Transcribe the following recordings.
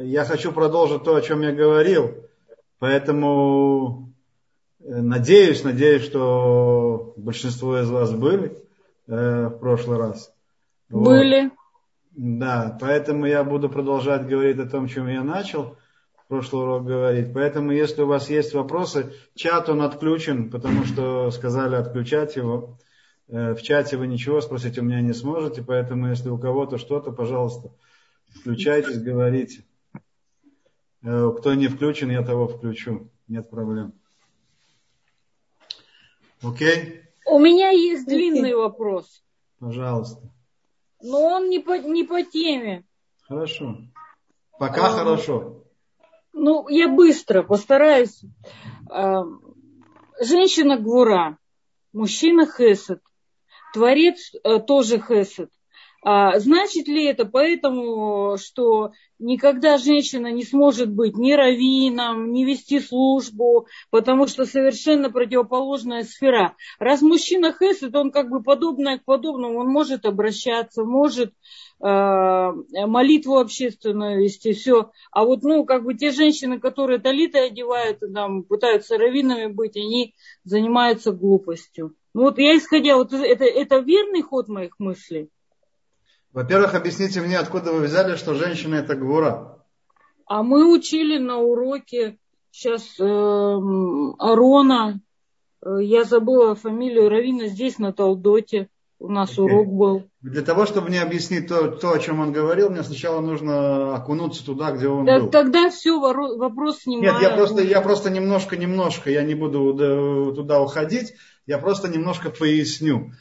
я хочу продолжить то, о чем я говорил, поэтому надеюсь, что большинство из вас были в прошлый раз. Были. Вот. Да, поэтому я буду продолжать говорить о том, чем я начал в прошлый урок говорить. Поэтому, если у вас есть вопросы, чат он отключен, потому что сказали отключать его. В чате вы ничего спросить у меня не сможете, поэтому, если у кого-то что-то, пожалуйста, включайтесь, говорите. Кто не включен, я того включу. Нет проблем. Окей? У меня есть длинный вопрос. Пожалуйста. Но он не по теме. Хорошо. Пока хорошо. Ну, я быстро постараюсь. Женщина гвура, мужчина хесед, творец тоже хесед. Значит ли это поэтому, что никогда женщина не сможет быть ни раввином, ни вести службу, потому что совершенно противоположная сфера? Раз мужчина хесед, он как бы подобное к подобному, он может обращаться, может молитву общественную вести, все. А вот, как бы те женщины, которые талиты одевают и там пытаются раввинами быть, они занимаются глупостью. Вот я исходя, это верный ход моих мыслей? Во-первых, объясните мне, откуда вы взяли, что женщина это гвура? А мы учили на уроке сейчас Арона, я забыла фамилию раввина, здесь на Талдоте у нас урок был. Для того, чтобы мне объяснить то, о чем он говорил, мне сначала нужно окунуться туда, где он был. Тогда все, вопрос снимаю. Нет, я просто немножко, я не буду туда уходить, я просто немножко поясню.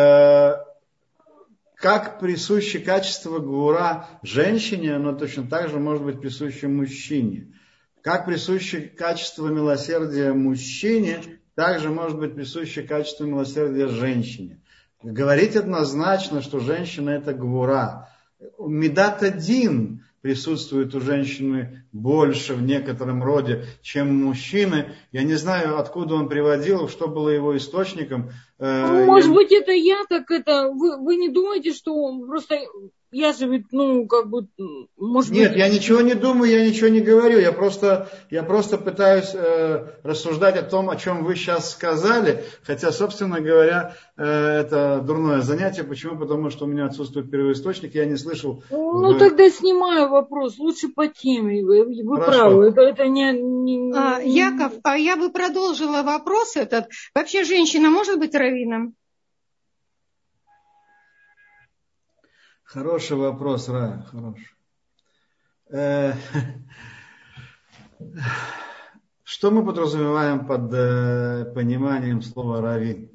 Как присуще качество гвура женщине, оно точно так же может быть присуще мужчине. Как присуще качество милосердия мужчине, также может быть присуще качество милосердия женщине. Говорить однозначно, что женщина это гвура. Медат один присутствует у женщины больше в некотором роде, чем у мужчины. Я не знаю, откуда он приводил, что было его источником. Может быть, это я, так это... Вы не думаете, что он просто... Я же ведь, может Нет, быть... я ничего не думаю, я ничего не говорю. Я просто пытаюсь рассуждать о том, о чем вы сейчас сказали. Хотя, собственно говоря, это дурное занятие. Почему? Потому что у меня отсутствует первоисточник, я не слышал. Тогда снимаю вопрос. Лучше по теме. Вы правы. Это не... Яков, я бы продолжила вопрос этот. Вообще женщина может быть раввином? Хороший вопрос, Рая, хороший. Что мы подразумеваем под пониманием слова раввин?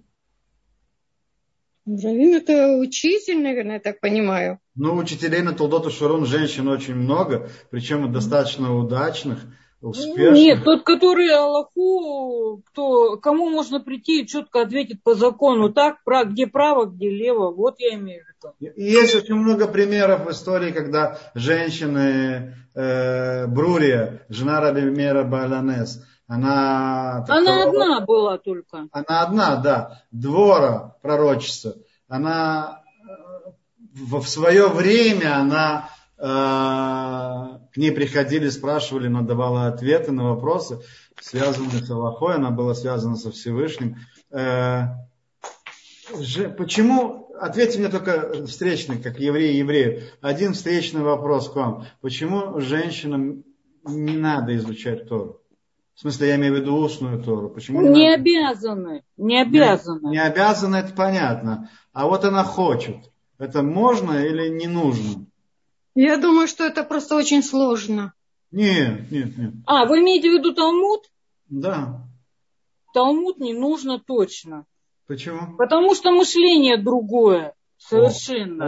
Раввин это учитель, наверное, я так понимаю. Учителей на Толдот и-Шурун женщин очень много, причем достаточно удачных, успешных. Нет, тот, который Аллаху, кому можно прийти и четко ответить по закону, так, где право, где лево, вот я имею в виду. Есть очень много примеров в истории, когда женщины, Брурия, жена Раби Меира Бааланес, она одна была только. Она одна, да. Двора, пророчица. Она в свое время к ней приходили, спрашивали, она давала ответы на вопросы, связанные с Аллахой, она была связана со Всевышним. Почему, ответьте мне только встречный, как еврею. Один встречный вопрос к вам. Почему женщинам не надо изучать Тору? В смысле, я имею в виду устную Тору. Почему не обязаны. Не обязаны, это понятно. А вот она хочет. Это можно или не нужно? Я думаю, что это просто очень сложно. Нет. Вы имеете в виду Талмуд? Да. Талмуд не нужно точно. Почему? Потому что мышление другое. Совершенно.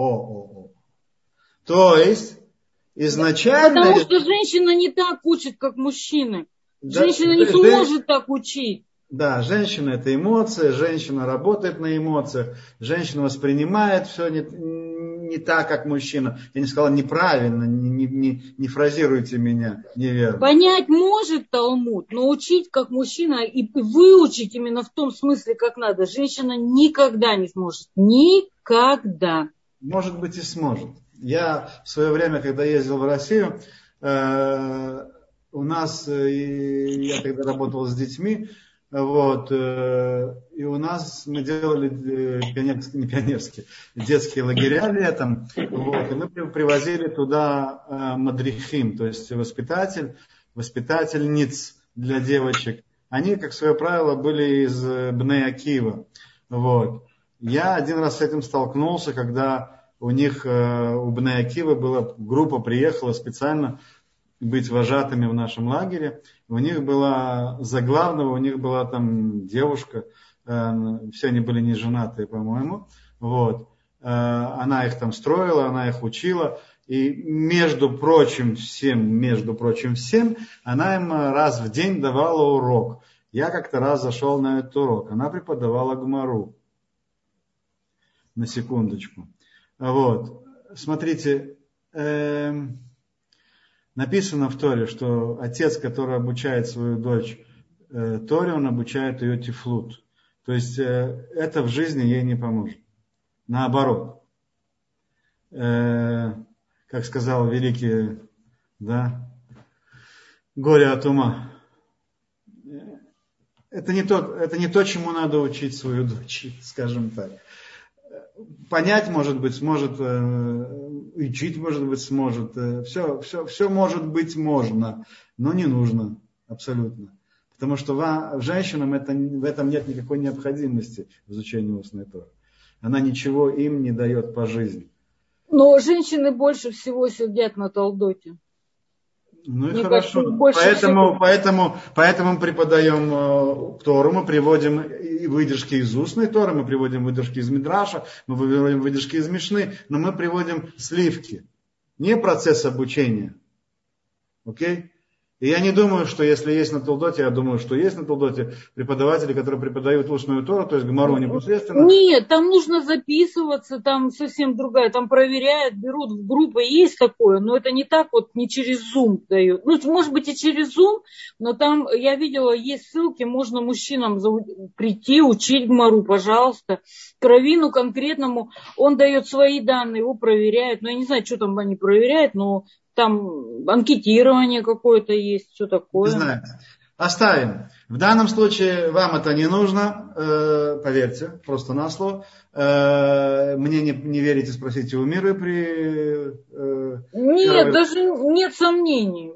То есть, изначально... Потому что женщина не так учит, как мужчины. Женщина не сможет так учить. Да, женщина это эмоции, женщина работает на эмоциях, женщина воспринимает все не так, как мужчина. Я не сказала неправильно, не фразируйте меня неверно. Понять может Талмуд, но учить как мужчина и выучить именно в том смысле, как надо, женщина никогда не сможет. Никогда. Может быть и сможет. Я в свое время, когда ездил в Россию, у нас, я тогда работал с детьми, вот, и у нас мы делали детские лагеря летом, вот, и мы привозили туда мадрихим, то есть воспитательниц для девочек. Они, как свое правило, были из Бней Акива. Вот. Я один раз с этим столкнулся, когда у них, у Бней Акивы группа приехала специально быть вожатыми в нашем лагере. У них была, за главного, у них была там девушка, все они были не женатые, по-моему. Вот. Она их там строила, она их учила. И между прочим всем, она им раз в день давала урок. Я как-то раз зашел на этот урок. Она преподавала Гмару. На секундочку. Вот. Смотрите, написано в Торе, что отец, который обучает свою дочь Торе, он обучает ее тифлут. То есть это в жизни ей не поможет. Наоборот. Как сказал великий, да, горе от ума. Это не то, чему надо учить свою дочь, скажем так. Понять, может быть, сможет, учить, может быть, сможет. Все может быть можно, но не нужно абсолютно. Потому что женщинам в этом нет никакой необходимости в изучении устной Торы. Она ничего им не дает по жизни. Но женщины больше всего сидят на Талдоте. Ну и мне хорошо. Кажется, поэтому мы преподаем Тору, мы приводим и выдержки из устной Торы, мы приводим выдержки из Мидраша, мы приводим выдержки из Мишны, но мы приводим сливки, не процесс обучения. Окей? И я не думаю, что если есть на Талдоте, я думаю, что есть на Талдоте преподаватели, которые преподают устную Тору, то есть Гмару непосредственно. Нет, там нужно записываться, там совсем другая, там проверяют, берут в группы, есть такое, но это не так вот, не через Zoom дают. Ну, может быть и через Zoom, но там, я видела, есть ссылки, можно мужчинам прийти, учить Гмару, пожалуйста. К раввину конкретному, он дает свои данные, его проверяют, ну, я не знаю, что там они проверяют, но там анкетирование какое-то есть, все такое. Не знаю. Оставим. В данном случае вам это не нужно, поверьте, просто на слово. Мне не верите, спросите у Миры Нет, даже нет сомнений.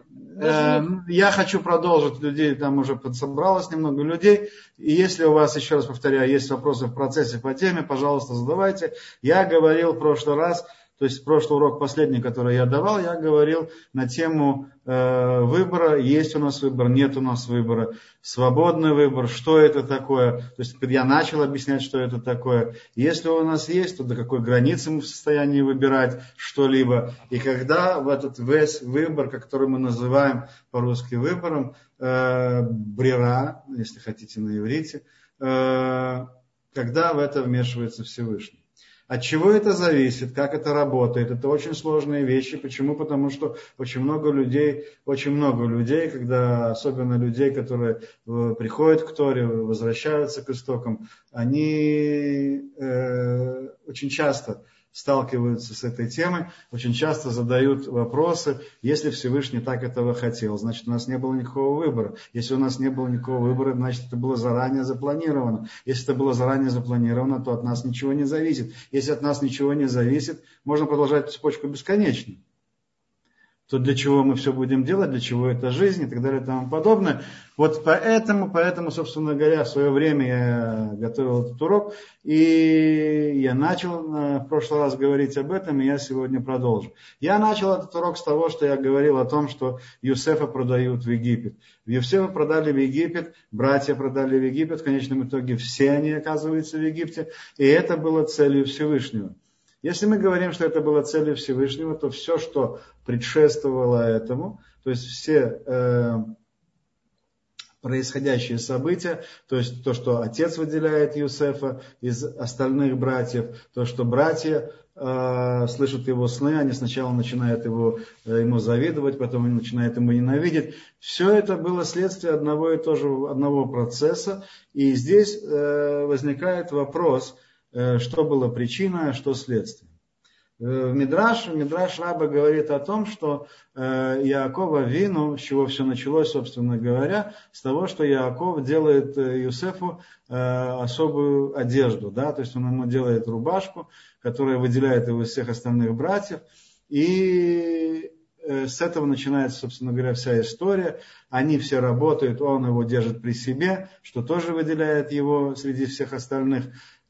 Я хочу продолжить, людей там уже подсобралось немного людей. И если у вас, еще раз повторяю, есть вопросы в процессе по теме, пожалуйста, задавайте. Я говорил в прошлый раз, то есть прошлый урок последний, который я давал, я говорил на тему выбора. Есть у нас выбор, нет у нас выбора. Свободный выбор, что это такое. То есть я начал объяснять, что это такое. Если у нас есть, то до какой границы мы в состоянии выбирать что-либо. И когда в этот весь выбор, который мы называем по-русски выбором, брера, если хотите на иврите, когда в это вмешивается Всевышний. От чего это зависит, как это работает, это очень сложные вещи. Почему? Потому что очень много людей, когда, особенно людей, которые приходят к Торе, возвращаются к истокам, они очень часто сталкиваются с этой темой, очень часто задают вопросы, если Всевышний так этого хотел, значит у нас не было никакого выбора. Если у нас не было никакого выбора, значит это было заранее запланировано. Если это было заранее запланировано, то от нас ничего не зависит. Если от нас ничего не зависит, можно продолжать цепочку бесконечно. То для чего мы все будем делать, для чего это жизнь и так далее и тому подобное. Вот поэтому, собственно говоря, в свое время я готовил этот урок, и я начал в прошлый раз говорить об этом, и я сегодня продолжу. Я начал этот урок с того, что я говорил о том, что Юсефа продают в Египет. Юсефа продали в Египет, братья продали в Египет, в конечном итоге все они оказываются в Египте, и это было целью Всевышнего. Если мы говорим, что это было целью Всевышнего, то все, что предшествовало этому, то есть все происходящие события, то есть то, что отец выделяет Юсефа из остальных братьев, то, что братья слышат его сны, они сначала начинают ему завидовать, потом они начинают ему ненавидеть. Все это было следствие одного процесса, и здесь возникает вопрос, что было причиной, а что следствие. Мидраш Раба говорит о том, что Яаков Авину, с чего все началось, собственно говоря, с того, что Яаков делает Юсефу особую одежду, да, то есть он ему делает рубашку, которая выделяет его из всех остальных братьев, и с этого начинается, собственно говоря, вся история. Они все работают, он его держит при себе, что тоже выделяет его среди всех остальных.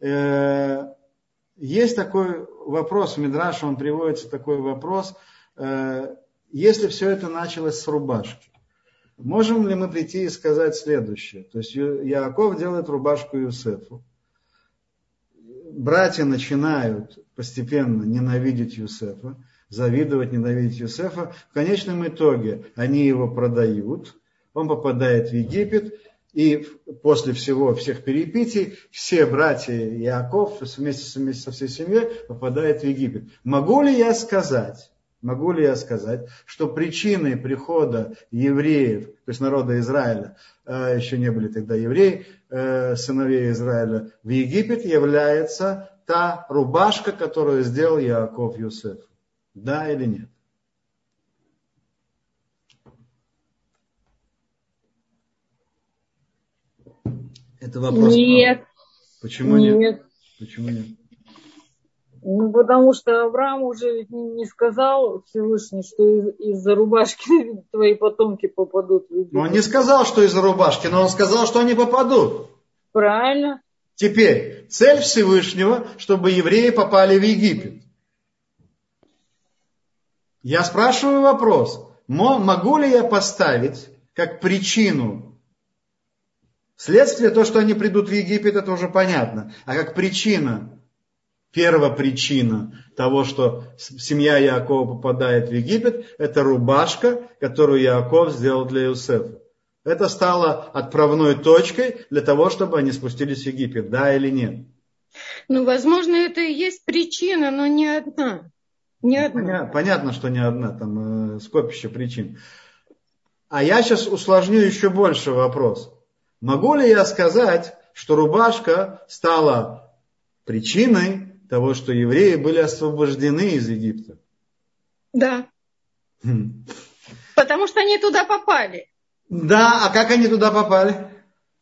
Есть такой вопрос, в Мидраше он приводится, такой вопрос, если все это началось с рубашки, можем ли мы прийти и сказать следующее? То есть Яаков делает рубашку Юсефу, братья начинают постепенно ненавидеть Юсефа, завидовать, ненавидеть Юсефа, в конечном итоге они его продают, он попадает в Египет, и после всех перипетий все братья Яаков вместе со всей семьей попадают в Египет. Могу ли я сказать, что причиной прихода евреев, то есть народа Израиля, еще не были тогда евреи, сыновей Израиля, в Египет является та рубашка, которую сделал Яаков Юсефу? Да или нет? Это вопрос. Нет. Почему нет? Почему нет? Ну, потому что Авраам уже не сказал Всевышний, что из-за рубашки твои потомки попадут в Египет. Он не сказал, что из-за рубашки, но он сказал, что они попадут. Правильно. Теперь, цель Всевышнего, чтобы евреи попали в Египет. Я спрашиваю вопрос, могу ли я поставить как причину следствие, то, что они придут в Египет, это уже понятно. А как причина, первопричина того, что семья Яакова попадает в Египет, это рубашка, которую Яаков сделал для Юсефа. Это стало отправной точкой для того, чтобы они спустились в Египет. Да или нет? Ну, возможно, это и есть причина, но не одна. Не одна. Понятно, что не одна, там скопище причин. А я сейчас усложню еще больше вопрос. Могу ли я сказать, что рубашка стала причиной того, что евреи были освобождены из Египта? Да. Потому что они туда попали. Да, а как они туда попали?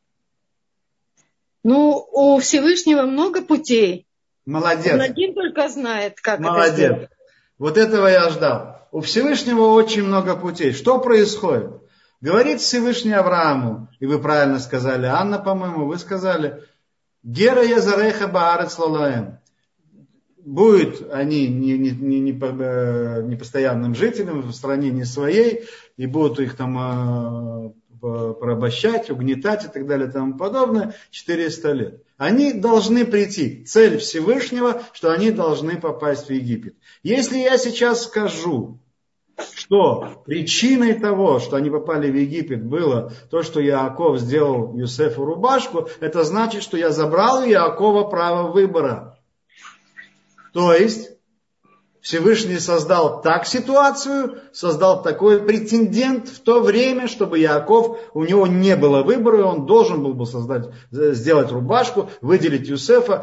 Ну, у Всевышнего много путей. Молодец. Он один только знает, как Молодец. это сделать. Вот этого я ждал. У Всевышнего очень много путей. Что происходит? Говорит Всевышний Аврааму, и вы правильно сказали, Анна, по-моему, вы сказали, Гера язареха баарец лалаэм. Будут они не постоянным жителям в стране не своей, и будут их там порабощать, угнетать и так далее и тому подобное 400 лет. Они должны прийти. Цель Всевышнего, что они должны попасть в Египет. Если я сейчас скажу, что причиной того, что они попали в Египет, было то, что Яаков сделал Юсефу рубашку, это значит, что я забрал у Яакова право выбора. То есть Всевышний создал так ситуацию, создал такой претендент в то время, чтобы Яаков, у него не было выбора, и он должен был бы сделать рубашку, выделить Юсефа,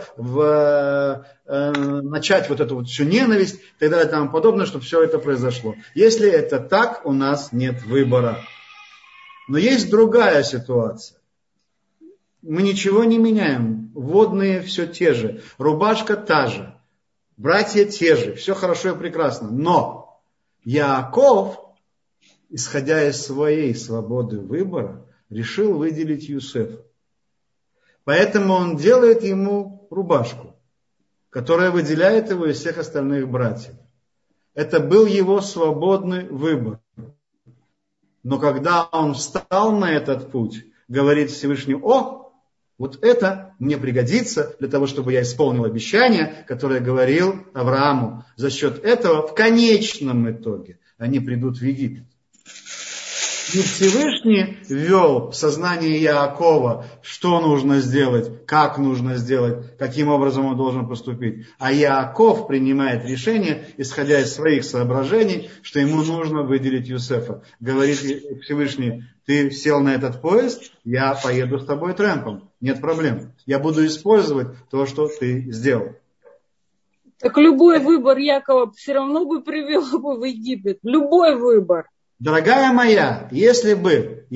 начать вот эту вот всю ненависть и так далее и тому подобное, чтобы все это произошло. Если это так, у нас нет выбора. Но есть другая ситуация. Мы ничего не меняем. Водные все те же. Рубашка та же. Братья те же. Все хорошо и прекрасно. Но Яаков, исходя из своей свободы выбора, решил выделить Юсефа. Поэтому он делает ему рубашку, которая выделяет его из всех остальных братьев. Это был его свободный выбор. Но когда он встал на этот путь, говорит Всевышний: вот это мне пригодится для того, чтобы я исполнил обещание, которое говорил Аврааму. За счет этого в конечном итоге они придут в Египет. И Всевышний ввел в сознание Яакова, что нужно сделать, как нужно сделать, каким образом он должен поступить. А Яаков принимает решение, исходя из своих соображений, что ему нужно выделить Юсефа. Говорит Всевышний: ты сел на этот поезд, я поеду с тобой трэмпом. Нет проблем. Я буду использовать то, что ты сделал. Так любой выбор Якова все равно бы привел бы в Египет. Любой выбор. Дорогая моя, если бы,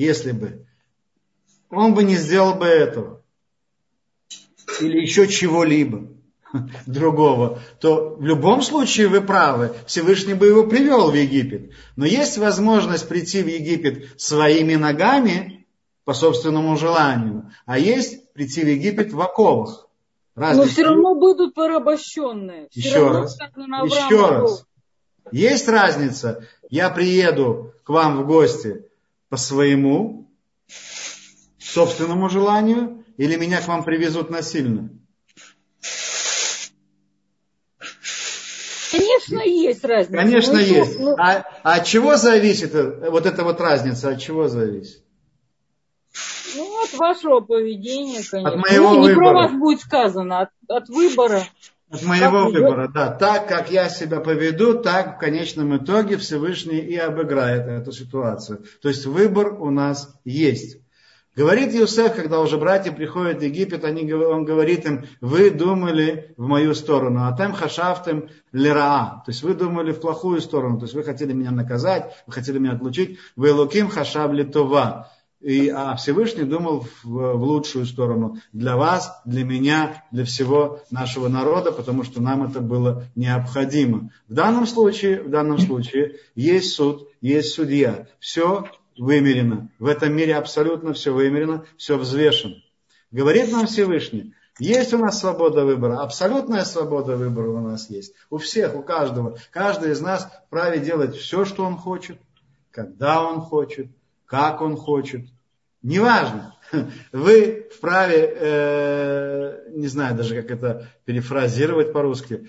он бы не сделал бы этого, или еще чего-либо другого, то в любом случае вы правы, Всевышний бы его привел в Египет. Но есть возможность прийти в Египет своими ногами по собственному желанию, а есть прийти в Египет в оковах. Но все равно будут порабощенные. Еще раз. Есть разница. Я приеду к вам в гости по своему собственному желанию, или меня к вам привезут насильно? Конечно, есть разница. Конечно, есть. А от чего зависит вот эта вот разница? От чего зависит? Ну, от вашего поведения, конечно. От моего выбора. Не про вас будет сказано, от выбора. От моего выбора, да. Так, как я себя поведу, так в конечном итоге Всевышний и обыграет эту ситуацию. То есть выбор у нас есть. Говорит Иосиф, когда уже братья приходят в Египет, он говорит им: вы думали в мою сторону, а тем хашафтем лираа. То есть вы думали в плохую сторону, то есть вы хотели меня наказать, вы хотели меня отлучить. Вы луким хашав литова. А Всевышний думал в лучшую сторону для вас, для меня, для всего нашего народа, потому что нам это было необходимо. В данном случае есть суд, есть судья. Все вымерено. В этом мире абсолютно все вымерено, все взвешено. Говорит нам Всевышний: есть у нас свобода выбора, абсолютная свобода выбора у нас есть. У всех, у каждого. Каждый из нас вправе делать все, что он хочет, когда он хочет, как он хочет. Неважно. Вы вправе, не знаю даже, как это перефразировать по-русски,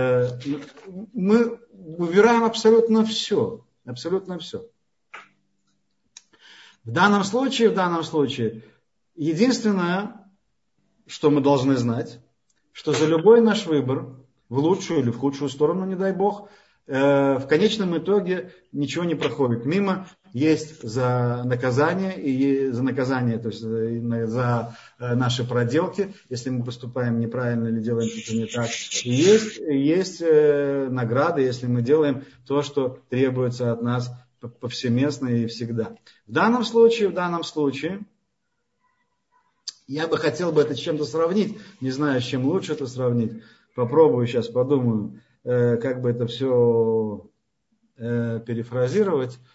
мы выбираем абсолютно все. Абсолютно все. В данном случае, единственное, что мы должны знать, что за любой наш выбор, в лучшую или в худшую сторону, не дай Бог, в конечном итоге ничего не проходит мимо. Есть за наказание, то есть за наши проделки, если мы поступаем неправильно или делаем что-то не так. И есть награды, если мы делаем то, что требуется от нас повсеместно и всегда. В данном случае, я бы хотел это с чем-то сравнить. Не знаю, с чем лучше это сравнить. Попробую сейчас, подумаю, как бы это все перефразировать.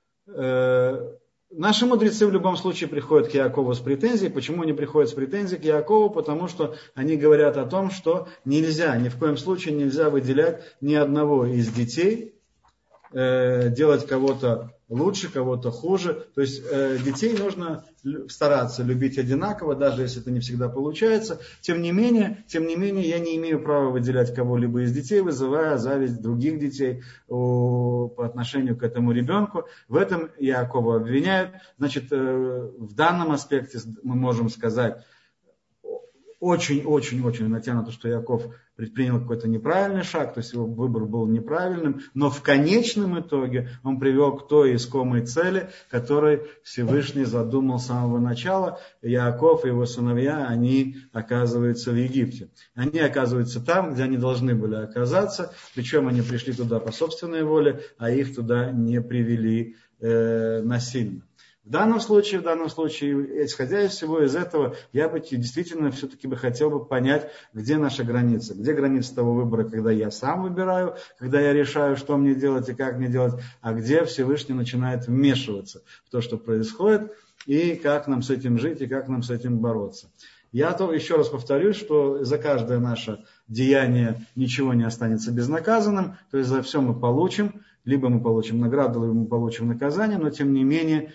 Наши мудрецы в любом случае приходят к Яакову с претензией. Почему они приходят с претензией к Яакову? Потому что они говорят о том, что нельзя, ни в коем случае нельзя выделять ни одного из детей, делать кого-то лучше, кого-то хуже. То есть детей нужно стараться любить одинаково, даже если это не всегда получается. Тем не менее, я не имею права выделять кого-либо из детей, вызывая зависть других детей по отношению к этому ребенку. В этом Яакова обвиняют. Значит, в данном аспекте мы можем сказать, очень натянуто, что Яаков предпринял какой-то неправильный шаг, то есть его выбор был неправильным, но в конечном итоге он привел к той искомой цели, которой Всевышний задумал с самого начала. Яаков и его сыновья, они оказываются в Египте. Они оказываются там, где они должны были оказаться, причем они пришли туда по собственной воле, а их туда не привели насильно. В данном случае, исходя из всего из этого, я бы действительно все-таки хотел бы понять, где наша граница. Где граница того выбора, когда я сам выбираю, когда я решаю, что мне делать и как мне делать, а где Всевышний начинает вмешиваться в то, что происходит, и как нам с этим жить, и как нам с этим бороться. Я еще раз повторюсь, что за каждое наше деяние ничего не останется безнаказанным, то есть за все мы получим. Либо мы получим награду, либо мы получим наказание, но тем не менее,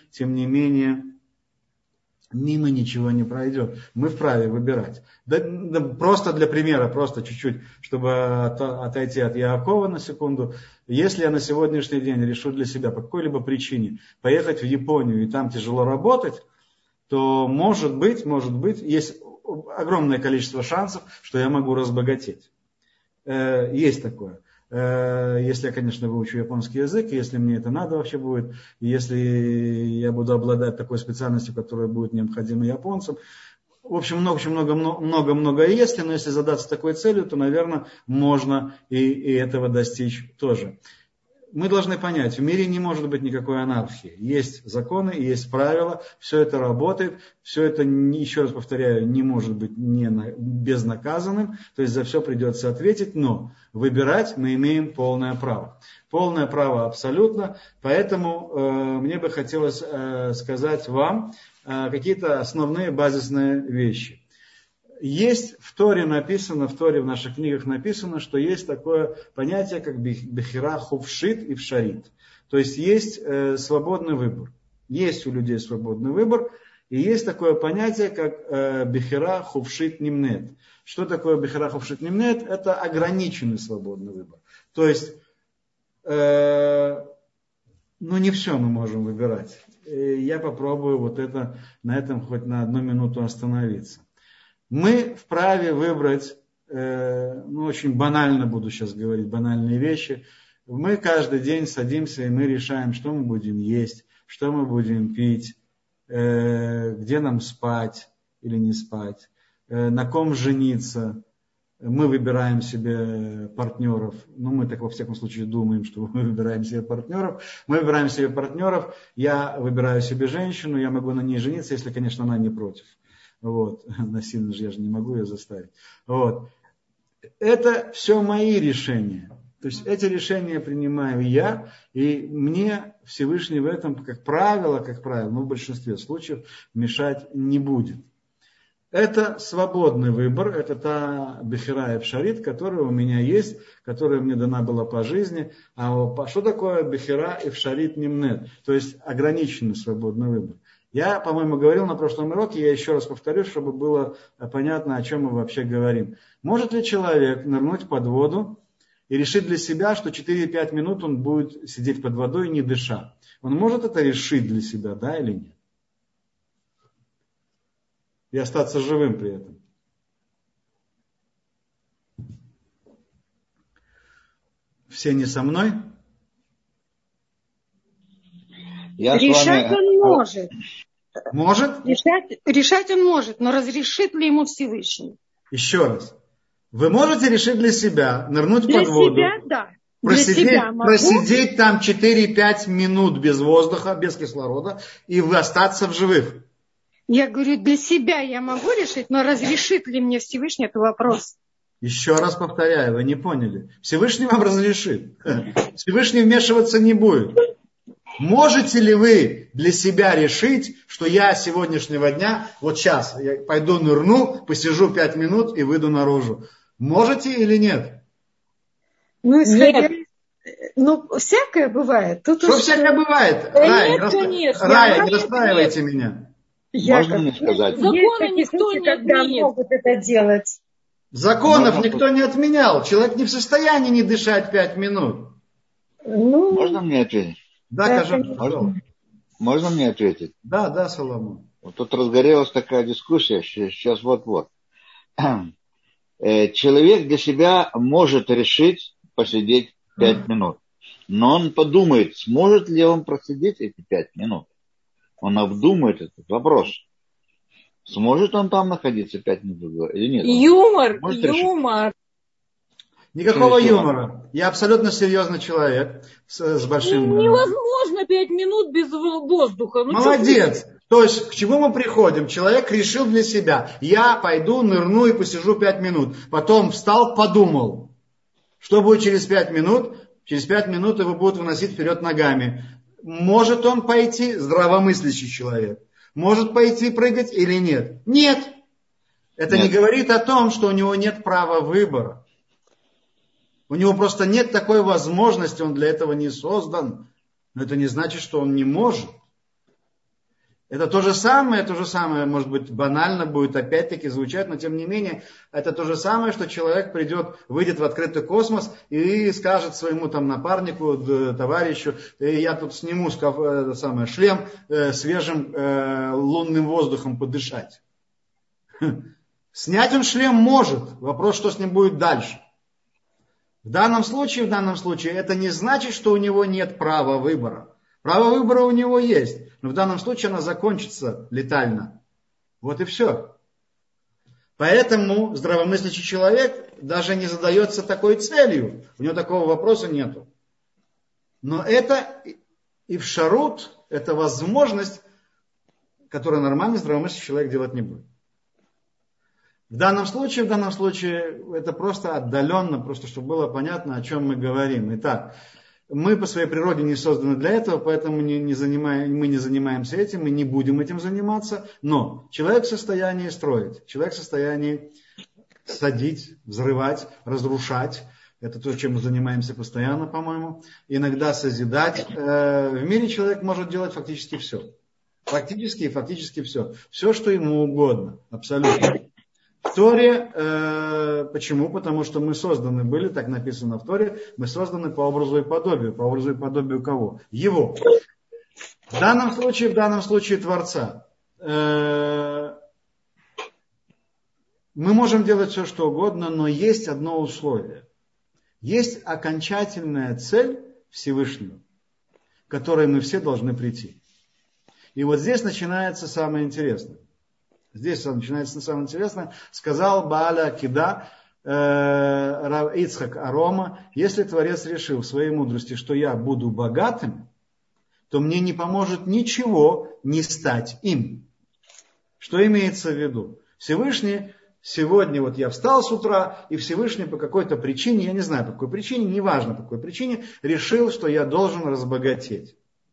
мимо ничего не пройдет. Мы вправе выбирать. Да, просто для примера, просто чуть-чуть, чтобы отойти от Яакова на секунду. Если я на сегодняшний день решу для себя по какой-либо причине поехать в Японию и там тяжело работать, то может быть, есть огромное количество шансов, что я могу разбогатеть. Есть такое. Если я, конечно, выучу японский язык, если мне это надо вообще будет, если я буду обладать такой специальностью, которая будет необходима японцам, В общем, много если, но если задаться такой целью, то, наверное, можно и этого достичь тоже. Мы должны понять, в мире не может быть никакой анархии. Есть законы, есть правила, все это работает, все это, еще раз повторяю, не может быть безнаказанным, то есть за все придется ответить, но выбирать мы имеем полное право. Полное право абсолютно, поэтому мне бы хотелось сказать вам какие-то основные базисные вещи. Есть в Торе написано, в Торе в наших книгах написано, что есть такое понятие, как бехира хувшит и вшарит. То есть свободный выбор. Есть у людей свободный выбор, и есть такое понятие, как бехира хувшит нимнет. Что такое бехира хувшит нимнет? Это ограниченный свободный выбор. То есть, не все мы можем выбирать. Я попробую на этом хоть на 1 минуту остановиться. Мы вправе выбрать, очень банально буду сейчас говорить, банальные вещи. Мы каждый день садимся и мы решаем, что мы будем есть, что мы будем пить, где нам спать или не спать, на ком жениться. Мы выбираем себе партнеров. Мы так во всяком случае думаем, что мы выбираем себе партнеров. Мы выбираем себе партнеров. Я выбираю себе женщину, я могу на ней жениться, если, конечно, она не против. Насильно же я же не могу ее заставить. Это все мои решения. То есть эти решения принимаю я, и мне Всевышний в этом, как правило, в большинстве случаев мешать не будет. Это свободный выбор, это та бехира и вшарит, которая у меня есть, которая мне дана была по жизни. А что такое бехира и вшарит нимнет? То есть ограниченный свободный выбор. Я, по-моему, говорил на прошлом уроке, я еще раз повторю, чтобы было понятно, о чем мы вообще говорим. Может ли человек нырнуть под воду и решить для себя, что 4-5 минут он будет сидеть под водой, не дыша? Он может это решить для себя, да или нет? И остаться живым при этом. Все не со мной? Решать он может. Может? Решать он может, но разрешит ли ему Всевышний? Еще раз. Вы можете решить для себя, нырнуть под воду. Для себя, да. Просидеть там 4-5 минут без воздуха, без кислорода и остаться в живых. Я говорю, для себя я могу решить, но разрешит ли мне Всевышний, это вопрос. Еще раз повторяю, вы не поняли. Всевышний вам разрешит. Всевышний вмешиваться не будет. Можете ли вы для себя решить, что я с сегодняшнего дня, вот сейчас, я пойду нырну, посижу 5 минут и выйду наружу? Можете или нет? Исходя... всякое бывает. Что всякое бывает? Рая, не расстраивайте меня. Можно мне сказать? Законы никто не отменит. Могут это делать. Законов никто не отменял. Человек не в состоянии не дышать 5 минут. Можно мне ответить? Да, пожалуйста. Можно мне ответить? Да, Соломон. Тут разгорелась такая дискуссия, сейчас вот-вот. Человек для себя может решить посидеть 5 минут. Но он подумает, сможет ли он просидеть эти 5 минут. Он обдумает этот вопрос. Сможет он там находиться 5 минут или нет? Юмор. Никакого юмора. Я абсолютно серьезный человек с большим... Невозможно 5 минут без воздуха. Молодец. То есть к чему мы приходим? Человек решил для себя. Я пойду, нырну и посижу 5 минут. Потом встал, подумал. Что будет через 5 минут? Через 5 минут его будут выносить вперед ногами. Может он пойти, здравомыслящий человек, может пойти прыгать или нет? Нет. Это не говорит о том, что у него нет права выбора. У него просто нет такой возможности, он для этого не создан. Но это не значит, что он не может. Это то же самое, может быть, банально будет опять-таки звучать, но тем не менее, это то же самое, что человек выйдет в открытый космос и скажет своему напарнику, товарищу, я тут сниму шлем свежим лунным воздухом подышать. Снять он шлем может, вопрос, что с ним будет дальше. В данном случае, это не значит, что у него нет права выбора. Право выбора у него есть, но в данном случае оно закончится летально. Вот и все. Поэтому здравомыслящий человек даже не задается такой целью. У него такого вопроса нету. Но это ифшарут, это возможность, которую нормальный здравомыслящий человек делать не будет. В данном случае, это просто отдаленно, просто чтобы было понятно, о чем мы говорим. Итак, мы по своей природе не созданы для этого, поэтому мы не занимаемся этим, мы не будем этим заниматься. Но человек в состоянии строить, человек в состоянии садить, взрывать, разрушать. Это то, чем мы занимаемся постоянно, по-моему. Иногда созидать. В мире человек может делать фактически все. Фактически все. Все, что ему угодно. Абсолютно. В Торе, почему? Потому что мы созданы были, так написано в Торе, мы созданы по образу и подобию. По образу и подобию кого? Его. В данном случае Творца. Мы можем делать все, что угодно, но есть одно условие. Есть окончательная цель Всевышнего, к которой мы все должны прийти. И вот здесь начинается самое интересное. Сказал Бааля Акида, Рав Ицхак Арома, если Творец решил в своей мудрости, что я буду богатым, то мне не поможет ничего не стать им. Что имеется в виду? Всевышний, сегодня вот я встал с утра, и Всевышний по какой-то причине, я не знаю по какой причине, неважно по какой причине, решил, что я должен разбогатеть.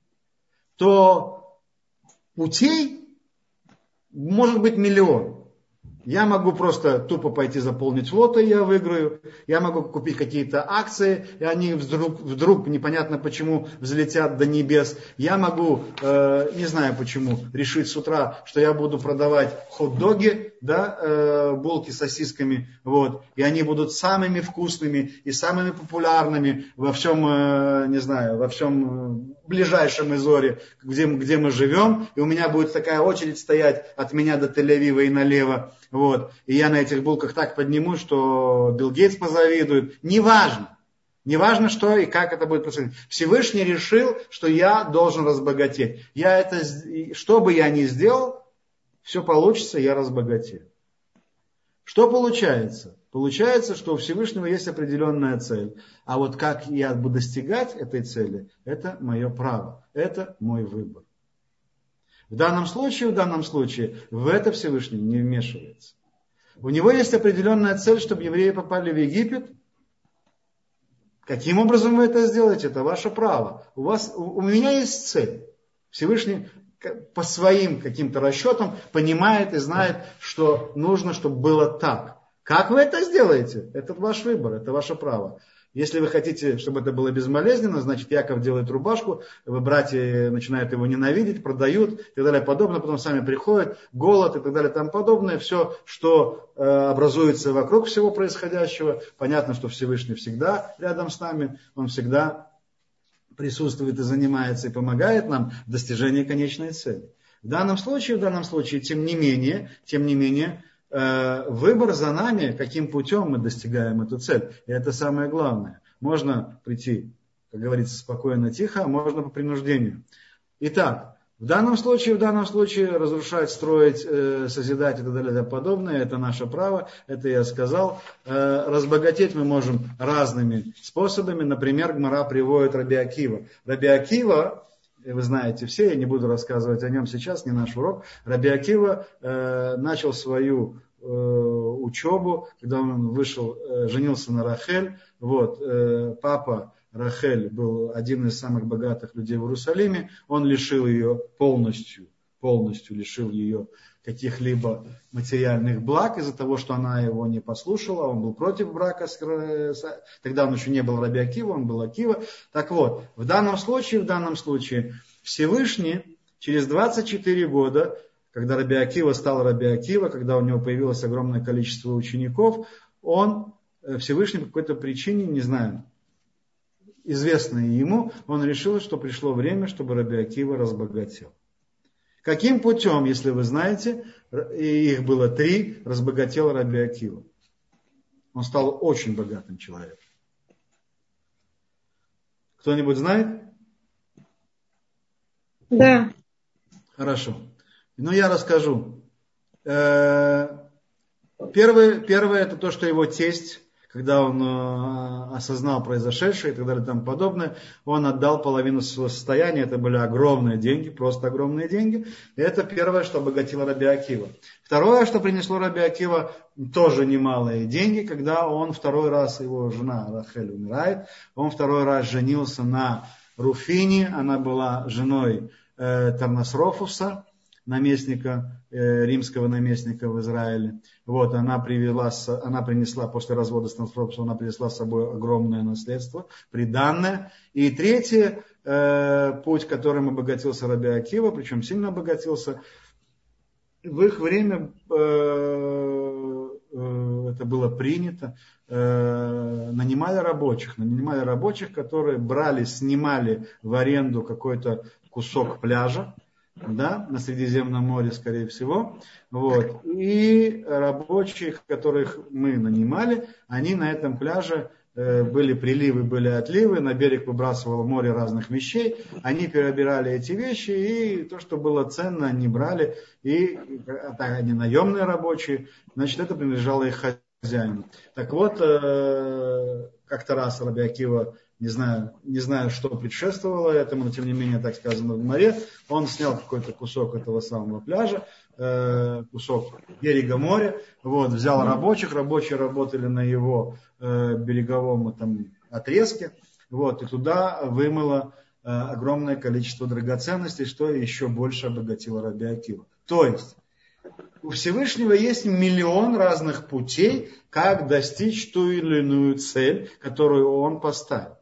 То путей может быть миллион. Я могу просто тупо пойти заполнить лото, и я выиграю. Я могу купить какие-то акции, и они вдруг непонятно почему взлетят до небес. Я могу, не знаю почему, решить с утра, что я буду продавать хот-доги, да, булки с сосисками, вот, и они будут самыми вкусными и самыми популярными во всем, не знаю, во всем ближайшем Изоре, где мы живем, и у меня будет такая очередь стоять от меня до Тель-Авива и налево. Вот. И я на этих булках так подниму, что Билл Гейтс позавидует. Неважно. Неважно, что и как это будет происходить. Всевышний решил, что я должен разбогатеть. Что бы я ни сделал, все получится, я разбогатею. Что получается? Получается, что у Всевышнего есть определенная цель. А вот как я буду достигать этой цели, это мое право. Это мой выбор. В данном случае, в это Всевышний не вмешивается. У него есть определенная цель, чтобы евреи попали в Египет. Каким образом вы это сделаете? Это ваше право. У меня есть цель. Всевышний по своим каким-то расчетам понимает и знает, что нужно, чтобы было так. Как вы это сделаете? Это ваш выбор, это ваше право. Если вы хотите, чтобы это было безболезненно, значит, Яков делает рубашку, братья начинают его ненавидеть, продают и так далее подобное, потом сами приходят, голод и так далее тому подобное. Все, что образуется вокруг всего происходящего, понятно, что Всевышний всегда рядом с нами, он всегда присутствует и занимается, и помогает нам в достижении конечной цели. В данном случае, тем не менее, выбор за нами, каким путем мы достигаем эту цель. И это самое главное. Можно прийти, как говорится, спокойно, тихо, а можно по принуждению. Итак, в данном случае разрушать, строить, созидать и так далее и подобное, это наше право, это я сказал. Разбогатеть мы можем разными способами. Например, Гмара приводит Раби Акива. Раби Акива, вы знаете все, я не буду рассказывать о нем сейчас, не наш урок. Раби Акива начал свою учебу, когда он женился на Рахель. Вот, папа Рахель был один из самых богатых людей в Иерусалиме. Он лишил ее полностью лишил ее каких-либо материальных благ из-за того, что она его не послушала. Он был против брака. Тогда он еще не был Раби Акива, он был Акива. Так вот, в данном случае Всевышний через 24 года, когда Раби Акива стал Раби Акива, когда у него появилось огромное количество учеников, Всевышний по какой-то причине, не знаю, известной ему, он решил, что пришло время, чтобы Раби Акива разбогател. Каким путем, если вы знаете, и их было 3, разбогател Раби Акива? Он стал очень богатым человеком. Кто-нибудь знает? Да. Хорошо. Ну, я расскажу. Первое это то, что его тесть, когда он осознал произошедшее и так далее и тому подобное, он отдал половину своего состояния, это были огромные деньги, просто огромные деньги. И это первое, что обогатило Раби Акива. Второе, что принесло Раби Акива, тоже немалые деньги, когда он второй раз, его жена Рахель умирает, он второй раз женился на Руфине, она была женой Тарнасрофуса, наместника, римского наместника в Израиле. Вот, она принесла после развода с Тарнасрофусом, она принесла с собой огромное наследство, приданное. И третий путь, которым обогатился Раби Акива, причем сильно обогатился, в их время это было принято, нанимали рабочих, которые снимали в аренду какой-то кусок пляжа, да, на Средиземном море, скорее всего. Вот. И рабочих, которых мы нанимали, они на этом пляже, были приливы, были отливы, на берег выбрасывало море разных вещей, они перебирали эти вещи, и то, что было ценно, они брали, и они наемные рабочие, значит, это принадлежало их хозяину. Так вот, как-то раз Раби Акива, не знаю, что предшествовало этому, но тем не менее, так сказано в море, он снял какой-то кусок этого самого пляжа, кусок берега моря, вот, взял рабочих, рабочие работали на его береговом отрезке, вот, и туда вымыло огромное количество драгоценностей, что еще больше обогатило Раби Акива. То есть у Всевышнего есть миллион разных путей, как достичь ту или иную цель, которую он поставил.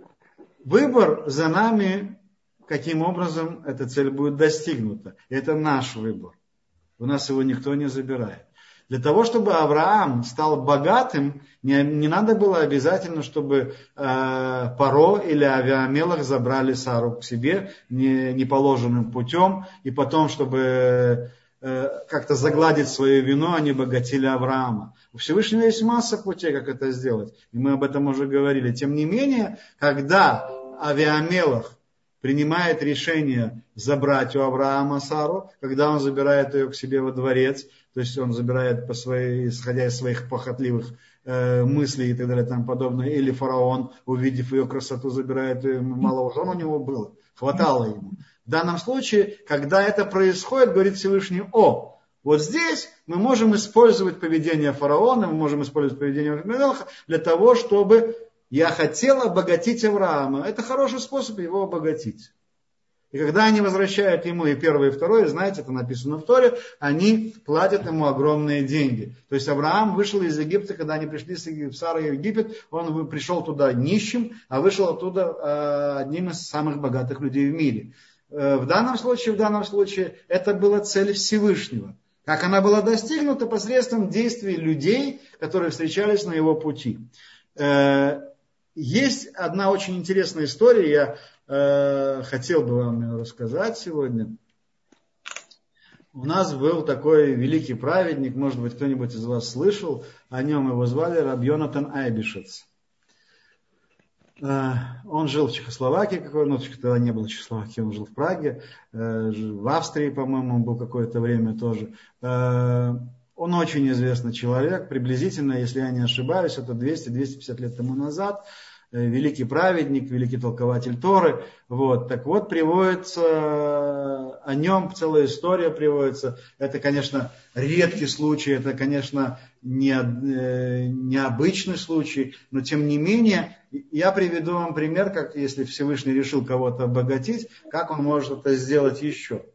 Выбор за нами, каким образом эта цель будет достигнута. Это наш выбор. У нас его никто не забирает. Для того, чтобы Авраам стал богатым, не надо было обязательно, чтобы Паро или Авиамелах забрали Сару к себе неположенным путем, и потом, чтобы как-то загладить свою вину, они богатили Авраама. У Всевышнего есть масса путей, как это сделать, и мы об этом уже говорили. Тем не менее, когда Авиамелах принимает решение забрать у Авраама Сару, когда он забирает ее к себе во дворец, то есть он забирает исходя из своих похотливых мыслей и так далее и тому подобное, или фараон, увидев ее красоту, забирает ее, мало жен у него было, хватало ему. В данном случае, когда это происходит, говорит Всевышний, вот здесь мы можем использовать поведение фараона, мы можем использовать поведение Авиамелаха для того, чтобы я хотел обогатить Авраама. Это хороший способ его обогатить. И когда они возвращают ему и первое, и второе, знаете, это написано в Торе, они платят ему огромные деньги. То есть Авраам вышел из Египта, когда они пришли с Сарой в Египет, он пришел туда нищим, а вышел оттуда одним из самых богатых людей в мире. В данном случае это была цель Всевышнего. Как она была достигнута посредством действий людей, которые встречались на его пути. Есть одна очень интересная история, я хотел бы вам ее рассказать сегодня. У нас был такой великий праведник, может быть, кто-нибудь из вас слышал о нем, его звали Рабби Йонатан Айбишец. Он жил в Чехословакии, тогда не было Чехословакии, он жил в Праге, в Австрии, по-моему, он был какое-то время тоже. Он очень известный человек, приблизительно, если я не ошибаюсь, это 200-250 лет тому назад. Великий праведник, великий толкователь Торы. Вот. Так вот, приводится о нем, целая история приводится. Это, конечно, редкий случай, это, конечно, необычный случай, но тем не менее, я приведу вам пример, как если Всевышний решил кого-то обогатить, как он может это сделать еще.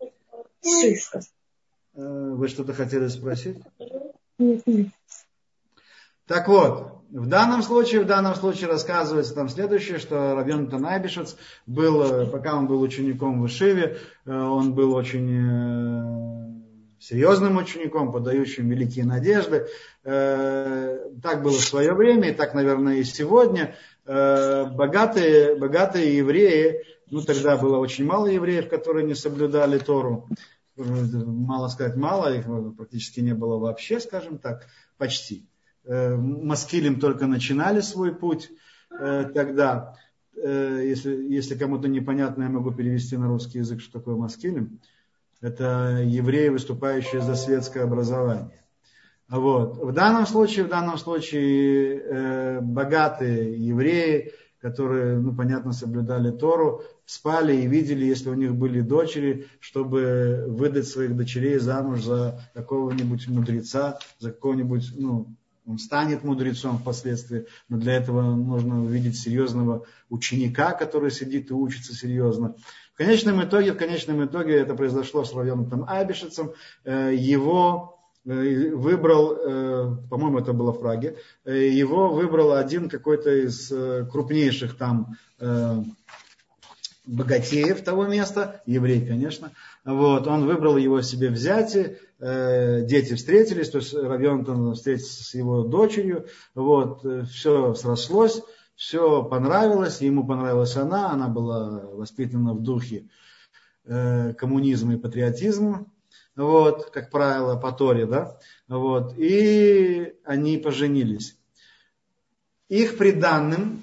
Вы что-то хотели спросить? Нет. Так вот, в данном случае рассказывается там следующее, что Рабби Йонатан Айбишец пока он был учеником в Ишиве, он был очень серьезным учеником, подающим великие надежды. Так было в свое время, и так, наверное, и сегодня. Богатые евреи, тогда было очень мало евреев, которые не соблюдали Тору. Мало сказать мало, их практически не было вообще, скажем так, почти. Маскилим только начинали свой путь тогда. Если кому-то непонятно, я могу перевести на русский язык, что такое маскилим. Это евреи, выступающие за светское образование. Вот. В данном случае богатые евреи, которые, понятно, соблюдали Тору, спали и видели, если у них были дочери, чтобы выдать своих дочерей замуж за какого-нибудь мудреца, за какого-нибудь, он станет мудрецом впоследствии, но для этого нужно увидеть серьезного ученика, который сидит и учится серьезно. В конечном итоге это произошло с Равьонатом Айбишицем. Его выбрал, по-моему, это было в Праге, его выбрал один какой-то из крупнейших там богатеев того места, еврей, конечно. Вот, он выбрал его себе взятие, дети встретились, то есть Рав Йонатан встретился с его дочерью, вот, все срослось, все понравилось, ему понравилась она была воспитана в духе коммунизма и патриотизма, вот, как правило, по Торе, да, вот, и они поженились. Их приданным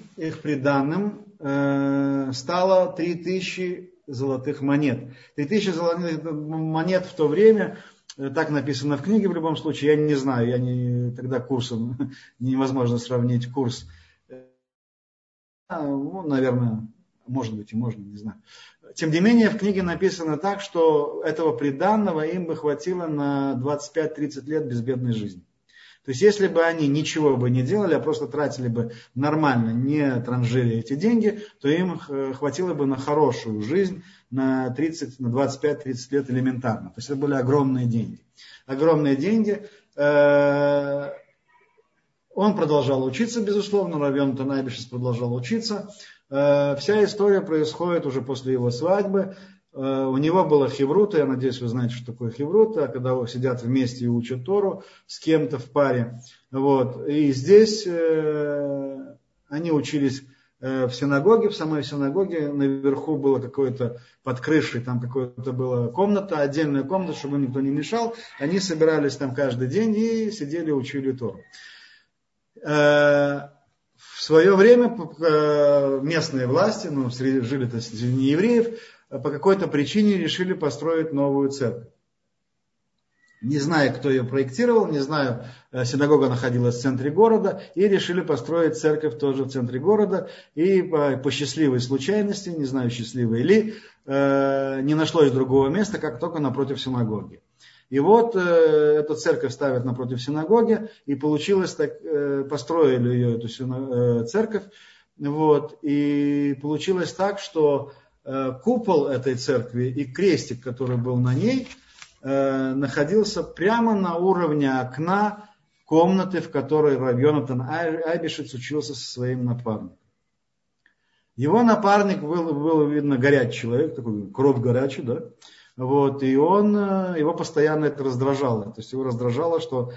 стало 3000 золотых монет. 3000 золотых монет в то время, так написано в книге в любом случае, я не знаю, тогда курсом невозможно сравнить курс. Наверное, может быть и можно, не знаю. Тем не менее, в книге написано так, что этого приданного им бы хватило на 25-30 лет безбедной жизни. То есть, если бы они ничего бы не делали, а просто тратили бы нормально, не транжирили эти деньги, то им хватило бы на хорошую жизнь, на 25-30 лет элементарно. То есть, это были огромные деньги. Огромные деньги. Он продолжал учиться, безусловно, Рав Йонатан Айбишец продолжал учиться. Вся история происходит уже после его свадьбы. У него была хеврута, я надеюсь, вы знаете, что такое хеврута, когда сидят вместе и учат Тору с кем-то в паре. Вот. И здесь они учились в синагоге, в самой синагоге, наверху было какое-то, под крышей, там какая-то была комната, отдельная комната, чтобы им никто не мешал. Они собирались там каждый день и сидели и учили Тору. В свое время местные власти, жили-то среди неевреев, по какой-то причине решили построить новую церковь. Не знаю, кто ее проектировал, не знаю, синагога находилась в центре города, и решили построить церковь тоже в центре города, и по счастливой случайности, не знаю, счастливой ли, не нашлось другого места, как только напротив синагоги. И вот эту церковь ставят напротив синагоги, и получилось так, построили ее, эту церковь, вот, и получилось так, что купол этой церкви и крестик, который был на ней, находился прямо на уровне окна комнаты, в которой Рав Йонатан Айбишец учился со своим напарником. Его напарник был видно, горячий человек, такой кровь горячий, да? Вот, и его постоянно это раздражало. То есть его раздражало, что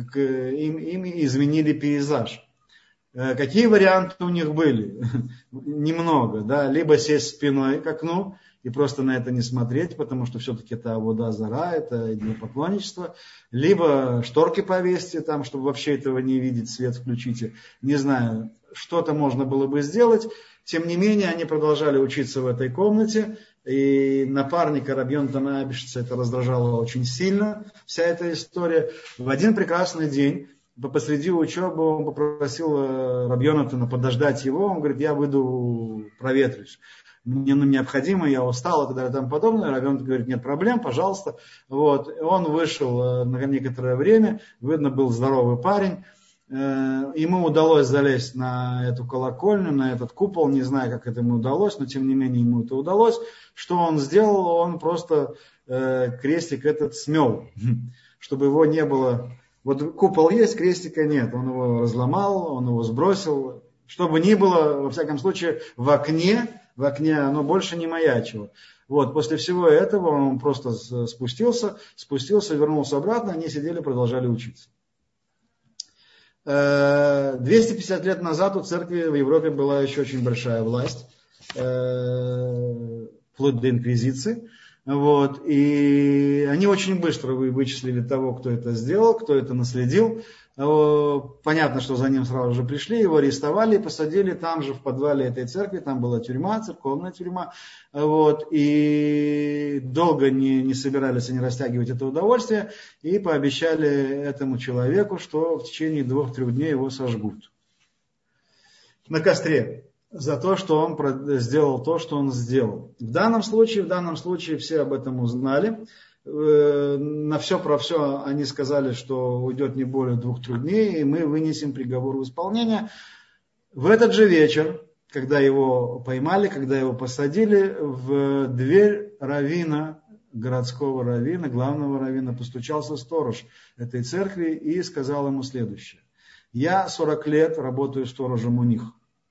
им изменили пейзаж. Какие варианты у них были? Немного, да, либо сесть спиной к окну и просто на это не смотреть, потому что все-таки это авода зара, это идолопоклонничество, либо шторки повесьте там, чтобы вообще этого не видеть, свет включите, не знаю, что-то можно было бы сделать. Тем не менее, они продолжали учиться в этой комнате, и напарника Рав Йонатана Айбишеца это раздражало очень сильно, вся эта история. В один прекрасный день, посреди учебы, он попросил Рав Йонатана подождать его. Он говорит, я выйду проветрюсь. Мне необходимо, я устал и так далее и тому подобное. Рав Йонатан говорит, нет проблем, пожалуйста. Вот. Он вышел на некоторое время. Видно, был здоровый парень. Ему удалось залезть на эту колокольню, на этот купол. Не знаю, как это ему удалось, но тем не менее ему это удалось. Что он сделал? Он просто крестик этот смел, чтобы его не было. Вот купол есть, крестика нет. Он его разломал, он его сбросил. Что бы ни было, во всяком случае, в окне оно больше не маячило. Вот, после всего этого он просто спустился, вернулся обратно, они сидели, продолжали учиться. 250 лет назад у церкви в Европе была еще очень большая власть, вплоть до инквизиции. Вот, и они очень быстро вычислили того, кто это сделал, кто это наследил. Понятно, что за ним сразу же пришли, его арестовали и посадили там же в подвале этой церкви, там была тюрьма, церковная тюрьма, вот, и долго не собирались они растягивать это удовольствие, и пообещали этому человеку, что в течение 2-3 дней его сожгут на костре за то, что он сделал то, что он сделал. В данном случае все об этом узнали. На все про все они сказали, что уйдет не более 2-3 дней, и мы вынесем приговор в исполнение. В этот же вечер, когда его поймали, когда его посадили, в дверь раввина, городского раввина, главного раввина, постучался сторож этой церкви и сказал ему следующее. Я 40 лет работаю сторожем у них.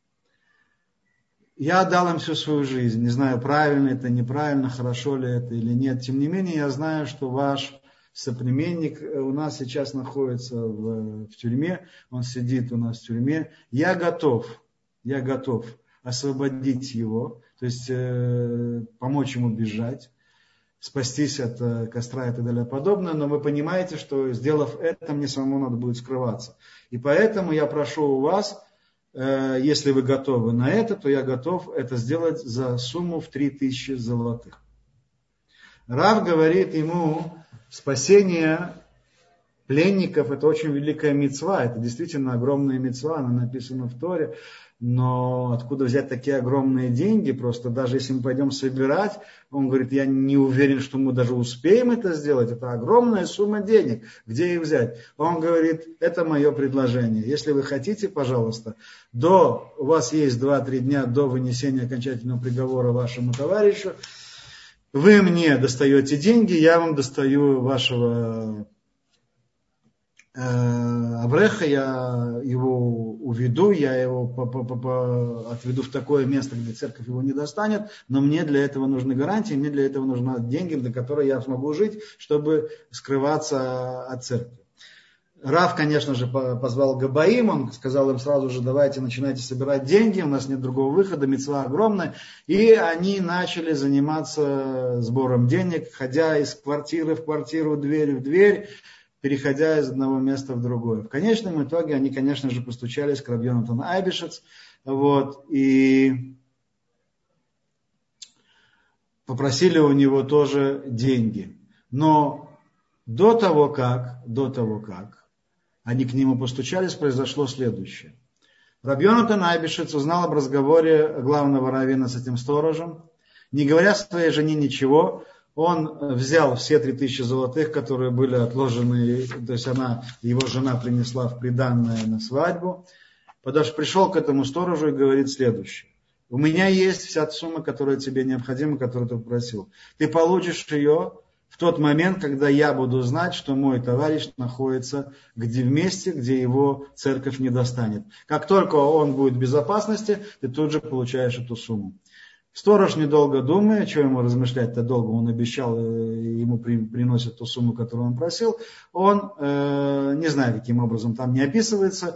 Я отдал им всю свою жизнь. Не знаю, правильно это, неправильно, хорошо ли это или нет. Тем не менее, я знаю, что ваш соплеменник у нас сейчас находится в тюрьме. Он сидит у нас в тюрьме. Я готов освободить его, то есть помочь ему бежать, спастись от костра и так далее подобное. Но вы понимаете, что сделав это, мне самому надо будет скрываться. И поэтому я прошу у вас, если вы готовы на это, то я готов это сделать за сумму в 3000 золотых. Рав говорит ему, спасение пленников — это очень великая мицва, это действительно огромная мицва, она написана в Торе, но откуда взять такие огромные деньги, просто даже если мы пойдем собирать, он говорит, я не уверен, что мы даже успеем это сделать, это огромная сумма денег, где их взять? Он говорит, это мое предложение, если вы хотите, пожалуйста, у вас есть 2-3 дня до вынесения окончательного приговора вашему товарищу, вы мне достаете деньги, я вам достаю вашего Авреха, я его уведу, я его отведу в такое место, где церковь его не достанет, но мне для этого нужны гарантии, мне для этого нужны деньги, на которые я смогу жить, чтобы скрываться от церкви. Рав, конечно же, позвал Габаим, он сказал им сразу же, давайте начинайте собирать деньги, у нас нет другого выхода, мицва огромная. И они начали заниматься сбором денег, ходя из квартиры в квартиру, дверь в дверь, переходя из одного места в другое. В конечном итоге они, конечно же, постучались к Рав Йонатан Айбишец, вот, и попросили у него тоже деньги. Но до того, как они к нему постучались, произошло следующее. Рав Йонатан Айбишец узнал об разговоре главного раввина с этим сторожем. Не говоря своей жене ничего, он взял все 3000 золотых, которые были отложены, то есть его жена принесла в приданное на свадьбу. Пришел к этому сторожу и говорит следующее. У меня есть вся сумма, которая тебе необходима, которую ты попросил. Ты получишь ее в тот момент, когда я буду знать, что мой товарищ находится в месте, где его церковь не достанет. Как только он будет в безопасности, ты тут же получаешь эту сумму. Сторож, недолго думая, что ему размышлять-то долго, он обещал, ему приносят ту сумму, которую он просил, он, не знаю, каким образом там не описывается,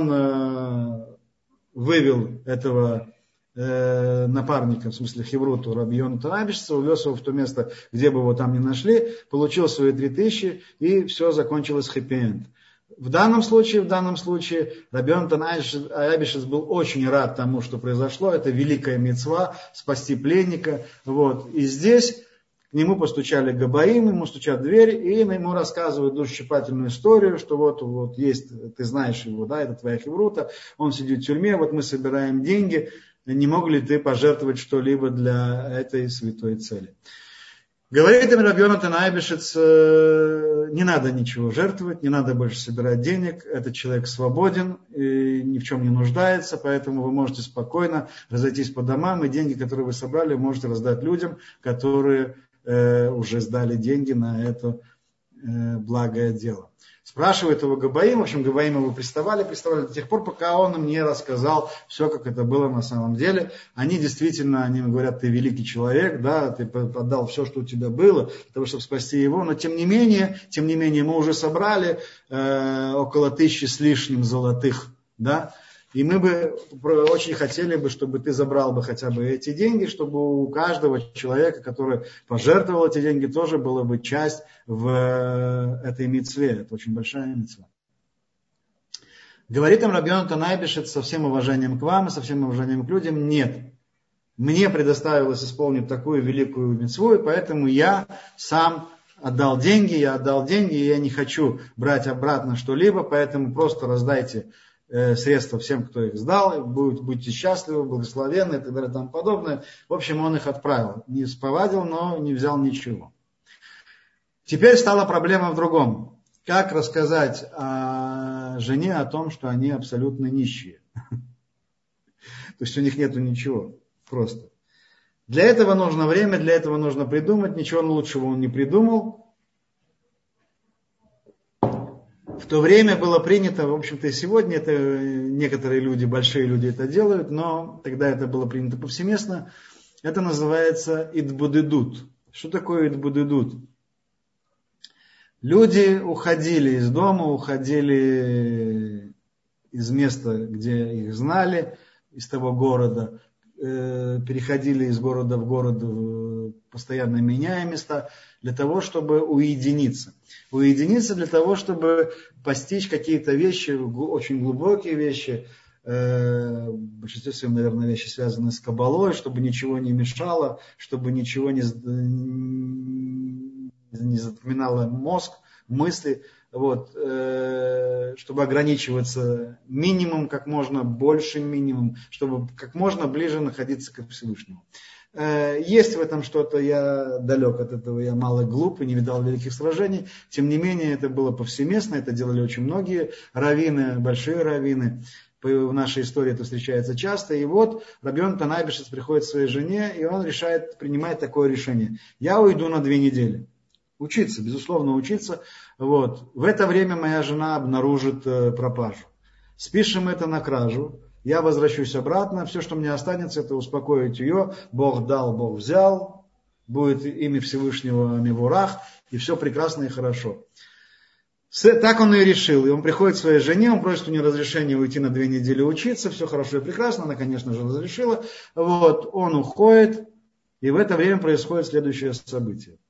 он вывел этого напарника, в смысле хевруту Раби Йонатана Айбишеца, увез его в то место, где бы его там не нашли, получил свои 3000, и все закончилось хэппи-энд. В данном случае Раби Йонатан Айбишец был очень рад тому, что произошло. Это великая мицва, спасти пленника. Вот. И здесь к нему постучали Габаим, ему стучат в дверь, и ему рассказывают душещипательную историю, что вот есть, ты знаешь его, да, это твоя хеврута, он сидит в тюрьме, вот мы собираем деньги, не мог ли ты пожертвовать что-либо для этой святой цели? Говорит им Раби Йонатан Айбишец, не надо ничего жертвовать, не надо больше собирать денег, этот человек свободен и ни в чем не нуждается, поэтому вы можете спокойно разойтись по домам, и деньги, которые вы собрали, можете раздать людям, которые уже сдали деньги на это благое дело. Спрашивает его Габаим, в общем, Габаим его приставали до тех пор, пока он им не рассказал все, как это было на самом деле. Они действительно, они говорят, ты великий человек, да, ты отдал все, что у тебя было, для того, чтобы спасти его, но тем не менее, мы уже собрали около 1000 с лишним золотых, да, И мы бы очень хотели бы, чтобы ты забрал бы хотя бы эти деньги, чтобы у каждого человека, который пожертвовал эти деньги, тоже была бы часть в этой мицве. Это очень большая мицва. Говорит им Раби Йонатан Эйбешец со всем уважением к вам и со всем уважением к людям: нет, мне предоставилось исполнить такую великую мицву, и поэтому я сам отдал деньги, и я не хочу брать обратно что-либо, поэтому просто раздайте средства всем, кто их сдал, будьте счастливы, благословенны и так далее и тому подобное. В общем, он их отправил. Не сповадил, но не взял ничего. Теперь стала проблема в другом. Как рассказать жене о том, что они абсолютно нищие? То есть у них нету ничего. Просто. Для этого нужно время, для этого нужно придумать. Ничего лучшего он не придумал. В то время было принято, в общем-то и сегодня это некоторые люди, большие люди это делают, но тогда это было принято повсеместно. Это называется идбудедут. Что такое идбудедут? Люди уходили из дома, уходили из места, где их знали, из того города, переходили из города в город, постоянно меняя места, для того, чтобы уединиться. Уединиться для того, чтобы постичь какие-то вещи, очень глубокие вещи, в большинстве своем, наверное, вещи, связанные с кабалой, чтобы ничего не мешало, чтобы ничего не запоминало мозг, мысли, вот, чтобы ограничиваться минимум, как можно больше минимум, чтобы как можно ближе находиться к Всевышнему. Есть в этом что-то, я далек от этого, я мало глуп и не видал великих сражений. Тем не менее, это было повсеместно, это делали очень многие раввины, большие раввины. В нашей истории это встречается часто. И вот Раби Йонатан Эйбешец приходит к своей жене, и он принимает такое решение. Я уйду на 2 недели. Учиться, безусловно, учиться. Вот. В это время моя жена обнаружит пропажу. Спишем это на кражу. Я возвращусь обратно. Все, что мне останется, это успокоить ее. Бог дал, Бог взял. Будет имя Всевышнего Мевурах. И все прекрасно и хорошо. Так он и решил. И он приходит к своей жене, он просит у нее разрешения уйти на 2 недели учиться. Все хорошо и прекрасно. Она, конечно же, разрешила. Вот. Он уходит. И в это время происходит следующее событие.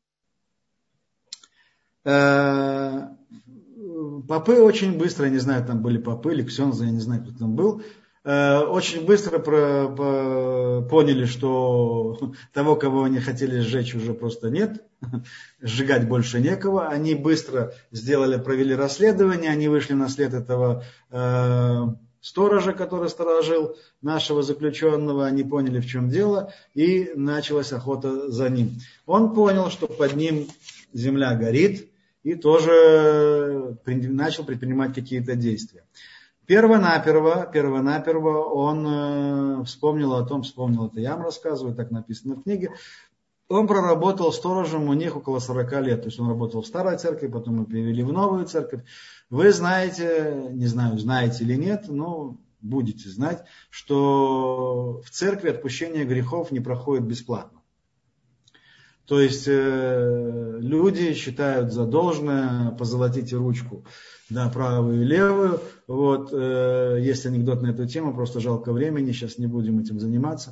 Попы очень быстро, я не знаю, там были попы или ксензы, я не знаю, кто там был, очень быстро поняли, что того, кого они хотели сжечь, уже просто нет, сжигать больше некого. Они быстро провели расследование, они вышли на след этого сторожа, который сторожил нашего заключенного, они поняли, в чем дело, и началась охота за ним. Он понял, что под ним земля горит, и тоже начал предпринимать какие-то действия. Первонаперво он вспомнил это я вам рассказываю, так написано в книге, он проработал сторожем у них около 40 лет. То есть он работал в старой церкви, потом его перевели в новую церковь. Вы знаете, не знаю, знаете или нет, но будете знать, что в церкви отпущение грехов не проходит бесплатно. То есть люди считают за должное позолотите ручку, да, правую и левую. Вот, есть анекдот на эту тему, просто жалко времени, сейчас не будем этим заниматься.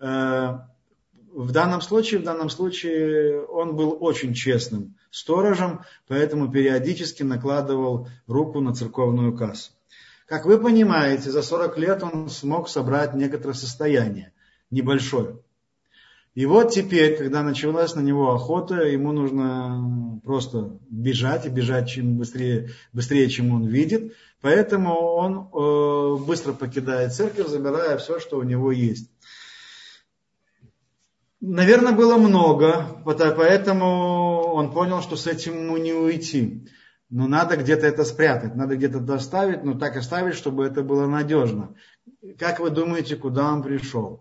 В данном случае он был очень честным сторожем, поэтому периодически накладывал руку на церковную кассу. Как вы понимаете, за 40 лет он смог собрать некоторое состояние, небольшое. И вот теперь, когда началась на него охота, ему нужно просто бежать, и бежать чем быстрее, чем он видит. Поэтому он быстро покидает церковь, забирая все, что у него есть. Наверное, было много, поэтому он понял, что с этим ему не уйти. Но надо где-то это спрятать, надо где-то доставить, но так оставить, чтобы это было надежно. Как вы думаете, куда он пришел?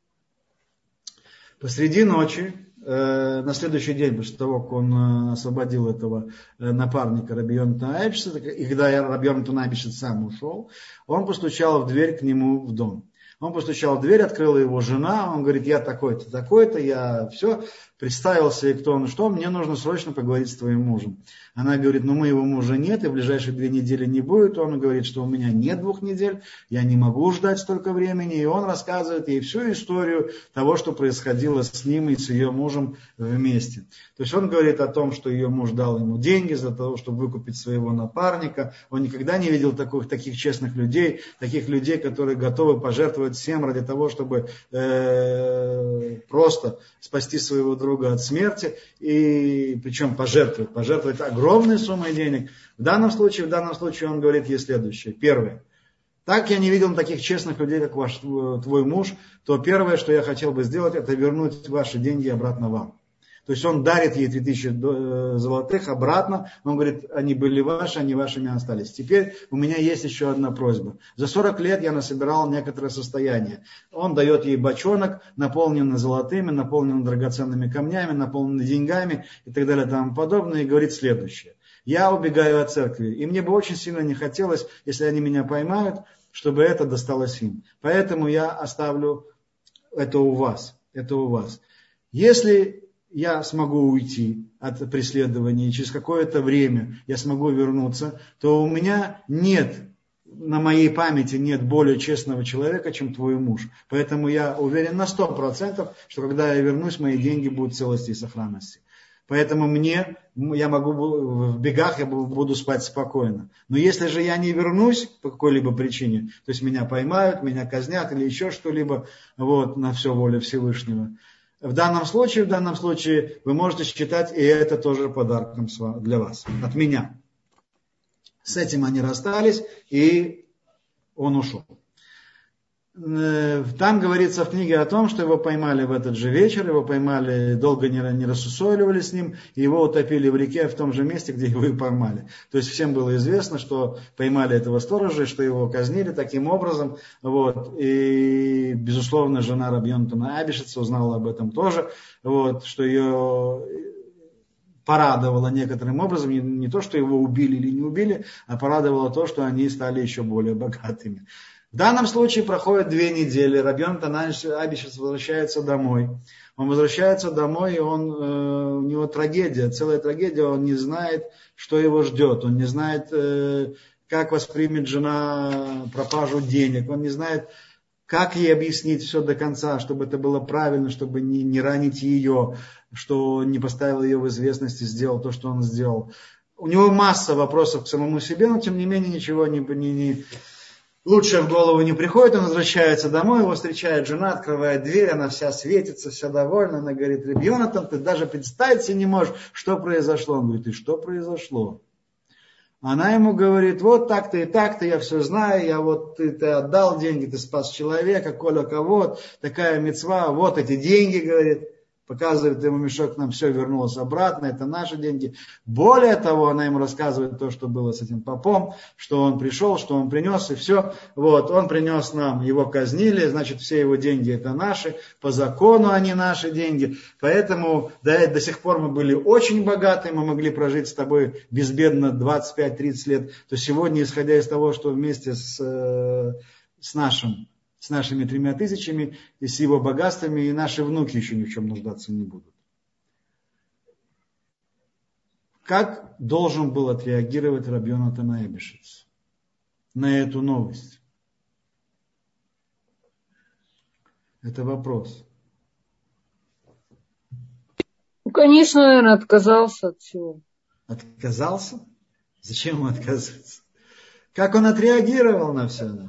Посреди ночи, на следующий день, после того, как он освободил этого напарника Раби Йонатана Эйбешеца, и когда Раби Йонатан Эйбешец сам ушел, он постучал в дверь к нему в дом. Он постучал в дверь, открыла его жена, он говорит, я такой-то, такой-то, я все. представился ей, кто он, что мне нужно срочно поговорить с твоим мужем. Она говорит, ну моего мужа нет, и в ближайшие 2 недели не будет. Он говорит, что у меня нет 2 недель, я не могу ждать столько времени. И он рассказывает ей всю историю того, что происходило с ним и с ее мужем вместе. То есть он говорит о том, что ее муж дал ему деньги за то, чтобы выкупить своего напарника. Он никогда не видел таких честных людей, таких людей, которые готовы пожертвовать всем ради того, чтобы просто спасти своего друга от смерти, и причем пожертвовать огромной суммой денег. В данном случае он говорит ей следующее. Первое. Так я не видел таких честных людей, как твой муж, то первое, что я хотел бы сделать, это вернуть ваши деньги обратно вам. То есть он дарит ей 3000 золотых обратно. Он говорит, они были ваши, они вашими остались. Теперь у меня есть еще одна просьба. За 40 лет я насобирал некоторое состояние. Он дает ей бочонок, наполненный золотыми, наполненный драгоценными камнями, наполненный деньгами и так далее и тому подобное. И говорит следующее. Я убегаю от церкви. И мне бы очень сильно не хотелось, если они меня поймают, чтобы это досталось им. Поэтому я оставлю это у вас. Если я смогу уйти от преследования, и через какое-то время я смогу вернуться, то у меня на моей памяти нет более честного человека, чем твой муж. Поэтому я уверен на 100%, что когда я вернусь, мои деньги будут в целости и сохранности. Поэтому я могу в бегах, я буду спать спокойно. Но если же я не вернусь по какой-либо причине, то есть меня поймают, меня казнят или еще что-либо, на все воля Всевышнего, в данном случае вы можете считать и это тоже подарком для вас, от меня. С этим они расстались, и он ушел. Там говорится в книге о том, что его поймали в этот же вечер, долго не рассусоливали с ним, и его утопили в реке в том же месте, где его и поймали. То есть всем было известно, что поймали этого сторожа, что его казнили таким образом. И, безусловно, жена Раби Йонатана Айбишеца узнала об этом тоже, что ее порадовало некоторым образом, не то, что его убили или не убили, а порадовало то, что они стали еще более богатыми. В данном случае проходит 2 недели, Раби Йонатан Айбишец возвращается домой. Он возвращается домой, и у него трагедия, целая трагедия, он не знает, что его ждет, он не знает, как воспримет жена пропажу денег, он не знает, как ей объяснить все до конца, чтобы это было правильно, чтобы не ранить ее, что не поставил ее в известность и сделал то, что он сделал. У него масса вопросов к самому себе, но тем не менее ничего лучше в голову не приходит. Он возвращается домой, его встречает жена, открывает дверь, она вся светится, вся довольна. Она говорит, Раби Йонатан, ты даже представить себе не можешь, что произошло. Он говорит, и что произошло? Она ему говорит, вот так-то и так-то, я все знаю, ты отдал деньги, ты спас человека, коля кого, такая мицва, вот эти деньги, говорит. Показывает ему мешок, нам все вернулось обратно, это наши деньги. Более того, она ему рассказывает то, что было с этим попом, что он пришел, что он принес, и все. Он принес нам, его казнили, значит, все его деньги это наши, по закону они наши деньги. Поэтому до сих пор мы были очень богаты, мы могли прожить с тобой безбедно 25-30 лет. То сегодня, исходя из того, что вместе с нашими 3000 и с его богатствами, и наши внуки еще ни в чем нуждаться не будут. Как должен был отреагировать Раби Йонатан Айбишец на эту новость? Это вопрос. Конечно, наверное, отказался от всего. Отказался? Зачем ему отказываться? Как он отреагировал на все это?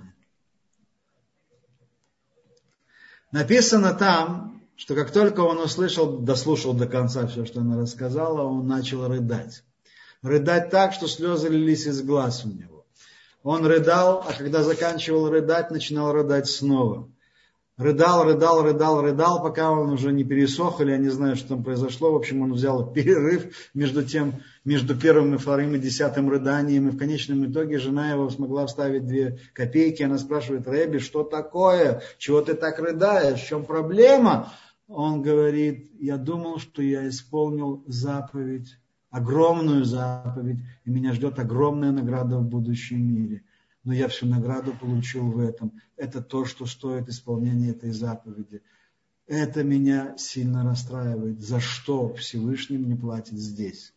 Написано там, что как только он дослушал до конца все, что она рассказала, он начал рыдать. Рыдать так, что слезы лились из глаз у него. Он рыдал, а когда заканчивал рыдать, начинал рыдать снова. Рыдал, пока он уже не пересох, или я не знаю, что там произошло. В общем, он взял перерыв между первым и вторым и 10-м рыданием. И в конечном итоге жена его смогла вставить 2 копейки. Она спрашивает, Рэби, что такое? Чего ты так рыдаешь? В чем проблема? Он говорит, я думал, что я исполнил заповедь, огромную заповедь, и меня ждет огромная награда в будущем мире. Но я всю награду получил в этом. Это то, что стоит исполнения этой заповеди. Это меня сильно расстраивает. За что Всевышний мне платит здесь?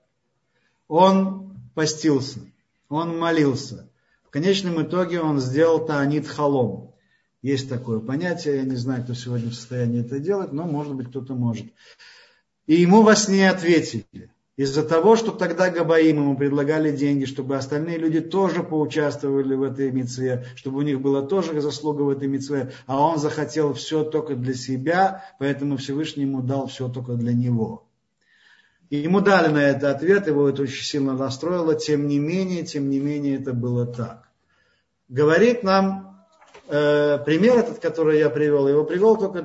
Он постился, он молился. В конечном итоге он сделал таанит халом. Есть такое понятие, я не знаю, кто сегодня в состоянии это делать, но, может быть, кто-то может. И ему во сне ответили. Из-за того, что тогда Габаим ему предлагали деньги, чтобы остальные люди тоже поучаствовали в этой мицве, чтобы у них была тоже заслуга в этой мицве, а он захотел все только для себя, поэтому Всевышний ему дал все только для него. И ему дали на это ответ, его это очень сильно расстроило, тем не менее это было так. Говорит нам пример этот, который я привел, его привел только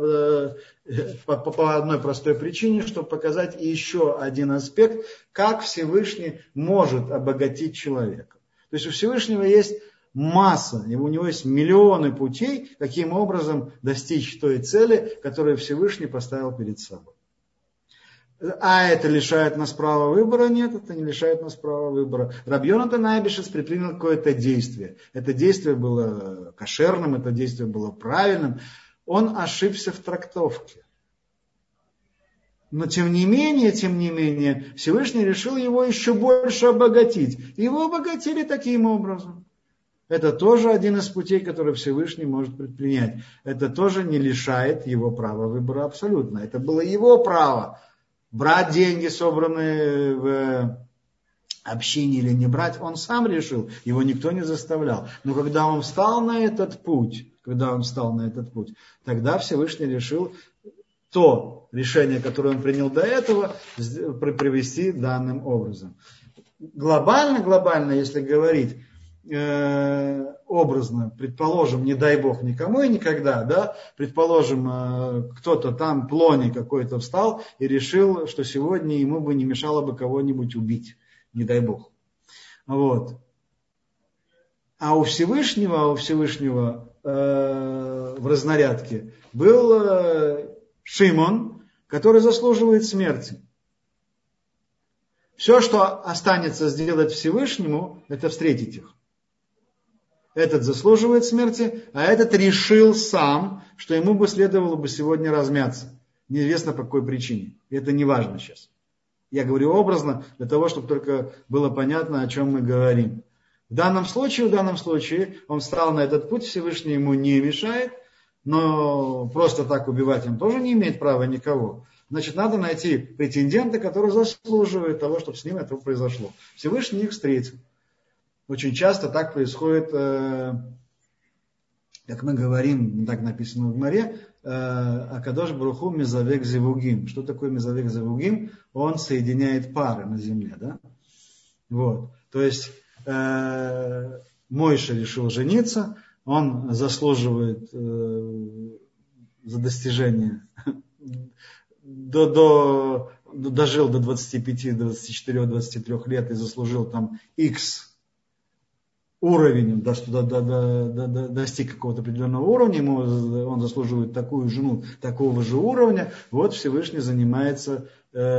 по одной простой причине, чтобы показать еще один аспект, как Всевышний может обогатить человека. То есть у Всевышнего есть масса, у него есть миллионы путей, каким образом достичь той цели, которую Всевышний поставил перед собой. А это лишает нас права выбора? Нет, это не лишает нас права выбора. Рабби Йонатан Айбешец предпринял какое-то действие. Это действие было кошерным, это действие было правильным. Он ошибся в трактовке. Но тем не менее, Всевышний решил его еще больше обогатить. Его обогатили таким образом. Это тоже один из путей, который Всевышний может предпринять. Это тоже не лишает его права выбора абсолютно. Это было его право. Брать деньги, собранные в общине, или не брать, он сам решил, его никто не заставлял. Но когда он встал на этот путь, тогда Всевышний решил то решение, которое он принял до этого, привести данным образом. Глобально, если говорить образно, предположим, не дай Бог никому и никогда, да, предположим, кто-то там, Плоний какой-то встал и решил, что сегодня ему бы не мешало бы кого-нибудь убить, не дай Бог. Вот. А у Всевышнего в разнарядке был Шимон, который заслуживает смерти. Все, что останется сделать Всевышнему, это встретить их. Этот заслуживает смерти, а этот решил сам, что ему бы следовало бы сегодня размяться. Неизвестно по какой причине. И это не важно сейчас. Я говорю образно, для того, чтобы только было понятно, о чем мы говорим. В данном случае он встал на этот путь, Всевышний ему не мешает, но просто так убивать он тоже не имеет права никого. Значит, надо найти претендента, который заслуживает того, чтобы с ним это произошло. Всевышний их встретил. Очень часто так происходит, как мы говорим, так написано в Гмаре, Акадош Барух Ху мезавек зевугим. Что такое мезавек зевугим? Он соединяет пары на земле. Да? Вот. То есть Мойша решил жениться, он заслуживает за достижение, дожил до 25, 24, 23 лет и заслужил там X уровень, достиг какого-то определенного уровня, он заслуживает такую жену, такого же уровня, вот Всевышний занимается,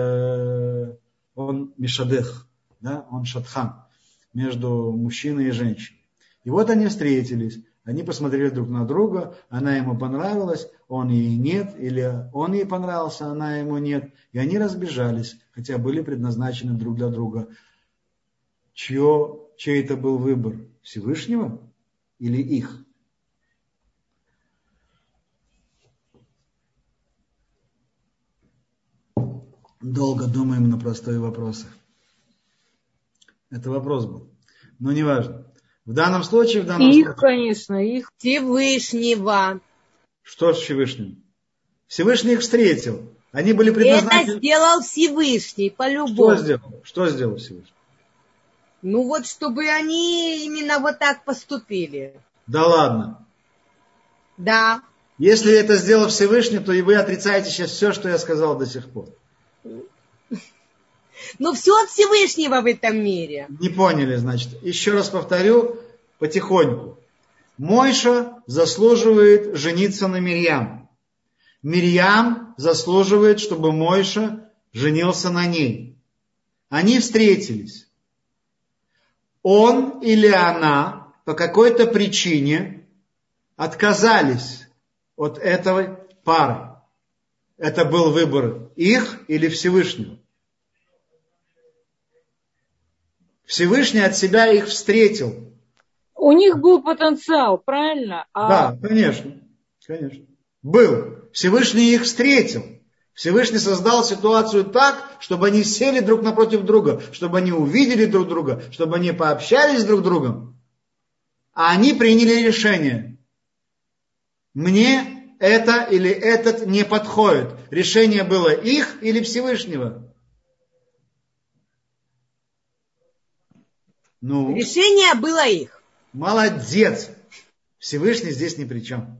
он мишадех, да, он шатхан, между мужчиной и женщиной. И вот они встретились, они посмотрели друг на друга, она ему понравилась, он ей нет, или он ей понравился, она ему нет, и они разбежались, хотя были предназначены друг для друга. Чей это был выбор? Всевышнего или их? Долго думаем на простые вопросы. Это вопрос был. Но не важно. В данном случае... Конечно, их. Всевышнего. Что с Всевышним? Всевышний их встретил. Они были предназначены... Это сделал Всевышний, по-любому. Что сделал Всевышний? Ну вот, чтобы они именно вот так поступили. Да ладно. Да. Если это сделал Всевышний, то и вы отрицаете сейчас все, что я сказал до сих пор. Ну все от Всевышнего в этом мире. Не поняли, значит. Еще раз повторю потихоньку. Мойша заслуживает жениться на Мирьям. Мирьям заслуживает, чтобы Мойша женился на ней. Они встретились. Он или она по какой-то причине отказались от этой пары. Это был выбор их или Всевышнего? Всевышний от себя их встретил. У них был потенциал, правильно? Да, конечно. Был. Всевышний их встретил. Всевышний создал ситуацию так, чтобы они сели друг напротив друга, чтобы они увидели друг друга, чтобы они пообщались друг с другом. А они приняли решение. Мне это или этот не подходит. Решение было их или Всевышнего? Решение было их. Молодец. Всевышний здесь ни при чем.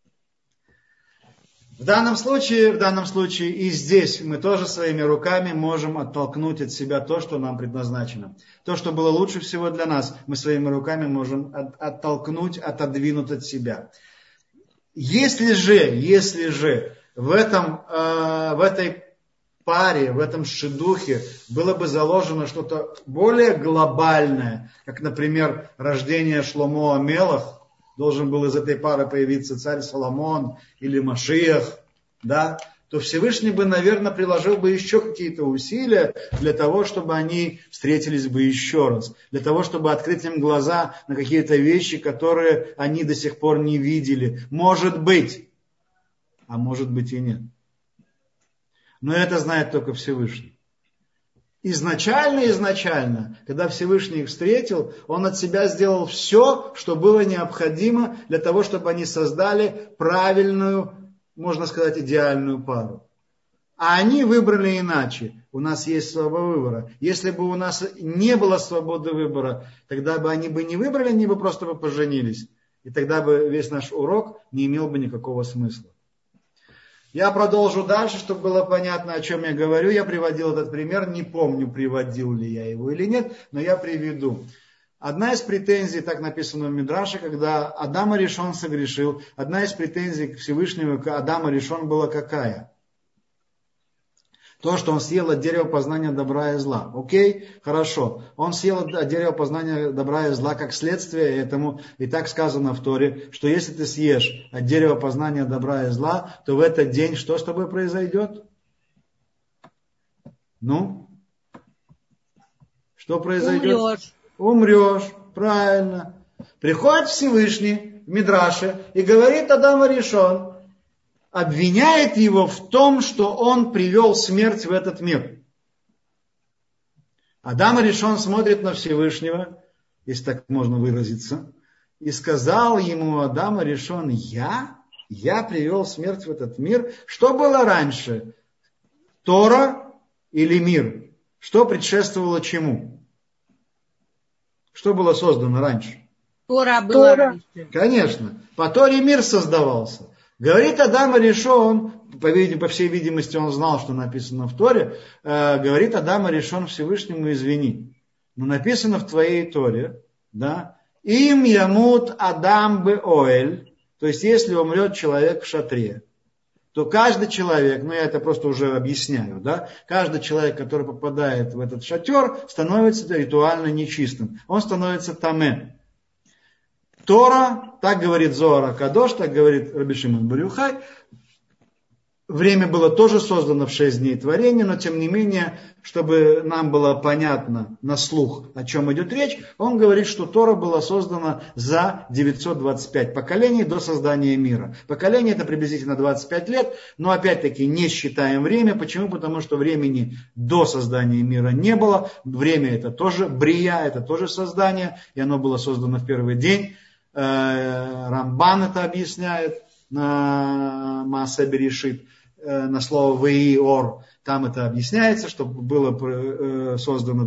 В данном случае и здесь мы тоже своими руками можем оттолкнуть от себя то, что нам предназначено. То, что было лучше всего для нас, мы своими руками можем оттолкнуть, отодвинуть от себя. Если же в этой паре, в этом шидухе было бы заложено что-то более глобальное, как, например, рождение Шломо Амелах, должен был из этой пары появиться царь Соломон или Машиах, да, то Всевышний бы, наверное, приложил бы еще какие-то усилия для того, чтобы они встретились бы еще раз, для того, чтобы открыть им глаза на какие-то вещи, которые они до сих пор не видели. Может быть, а может быть и нет. Но это знает только Всевышний. Изначально, когда Всевышний их встретил, он от себя сделал все, что было необходимо для того, чтобы они создали правильную, можно сказать, идеальную пару. А они выбрали иначе. У нас есть свобода выбора. Если бы у нас не было свободы выбора, тогда бы они бы не выбрали, они бы просто бы поженились. И тогда бы весь наш урок не имел бы никакого смысла. Я продолжу дальше, чтобы было понятно, о чем я говорю. Я приводил этот пример, не помню, приводил ли я его или нет, но я приведу. Одна из претензий, так написано в Мидраше, когда Адам Аришон согрешил, одна из претензий к Всевышнему к Адаму Аришон была какая? То, что он съел от дерева познания добра и зла. Окей? Хорошо. Он съел от дерева познания добра и зла как следствие этому. И так сказано в Торе, что если ты съешь от дерева познания добра и зла, то в этот день что с тобой произойдет? Что произойдет? Умрешь. Правильно. Приходит Всевышний в Мидраше и говорит Адаму Аришон, обвиняет его в том, что он привел смерть в этот мир. Адам Аришон смотрит на Всевышнего, если так можно выразиться, и сказал ему Адам Аришон, я привел смерть в этот мир. Что было раньше? Тора или мир? Что предшествовало чему? Что было создано раньше? Тора была раньше. Конечно. По Торе мир создавался. Говорит Адам Аришон, по всей видимости, он знал, что написано в Торе, говорит Адам Аришон Всевышнему, извини, но написано в твоей Торе, да, им ямут Адам беоэль, то есть если умрет человек в шатре, то каждый человек, я это просто уже объясняю, да, каждый человек, который попадает в этот шатер, становится ритуально нечистым, он становится тамэ. Тора, так говорит Зоар ха-Кадош, так говорит Раби Шимон бар Йохай, время было тоже создано в 6 дней творения, но тем не менее, чтобы нам было понятно на слух, о чем идет речь, он говорит, что Тора была создана за 925 поколений до создания мира. Поколение это приблизительно 25 лет, но опять-таки не считаем время. Почему? Потому что времени до создания мира не было. Время это тоже брия, это тоже создание, и оно было создано в первый день. Рамбан это объясняет на Маасе Берешит, на слово «веиор». Там это объясняется, что было создано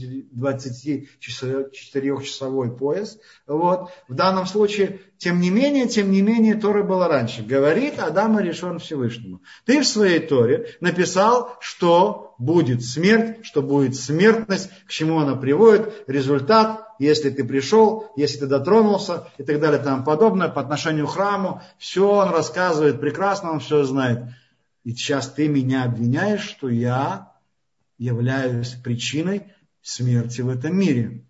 24-часовой пояс. Вот. В данном случае, тем не менее, Тора была раньше. Говорит Адам Аришон Всевышнему. Ты в своей Торе написал, что будет смерть, что будет смертность, к чему она приводит, результат, если ты пришел, если ты дотронулся и так далее и тому подобное, по отношению к храму, все он рассказывает прекрасно, он все знает. И сейчас ты меня обвиняешь, что я являюсь причиной смерти в этом мире.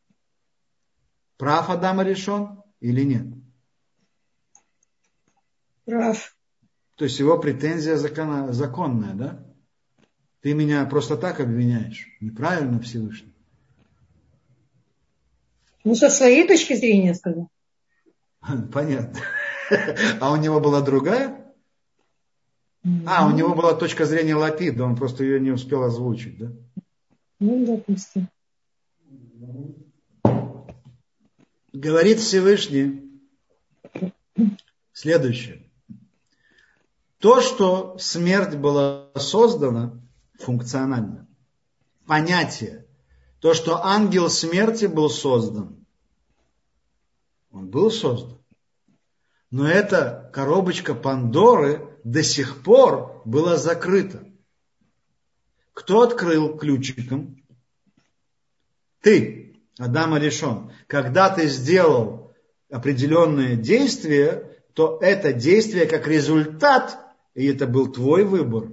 Прав Адам Аришон или нет? Прав. То есть его претензия законная, да? Ты меня просто так обвиняешь. Неправильно, Всевышний. Ну, со своей точки зрения сказал. Понятно. А у него была другая? У него была точка зрения Лапида, он просто ее не успел озвучить, да? Ну, допустим. Говорит Всевышний следующее. То, что смерть была создана функционально, понятие, то, что ангел смерти был создан, он был создан, но эта коробочка Пандоры до сих пор была закрыта. Кто открыл ключиком? Ты, Адам Аришон. Когда ты сделал определенное действие, то это действие как результат, и это был твой выбор,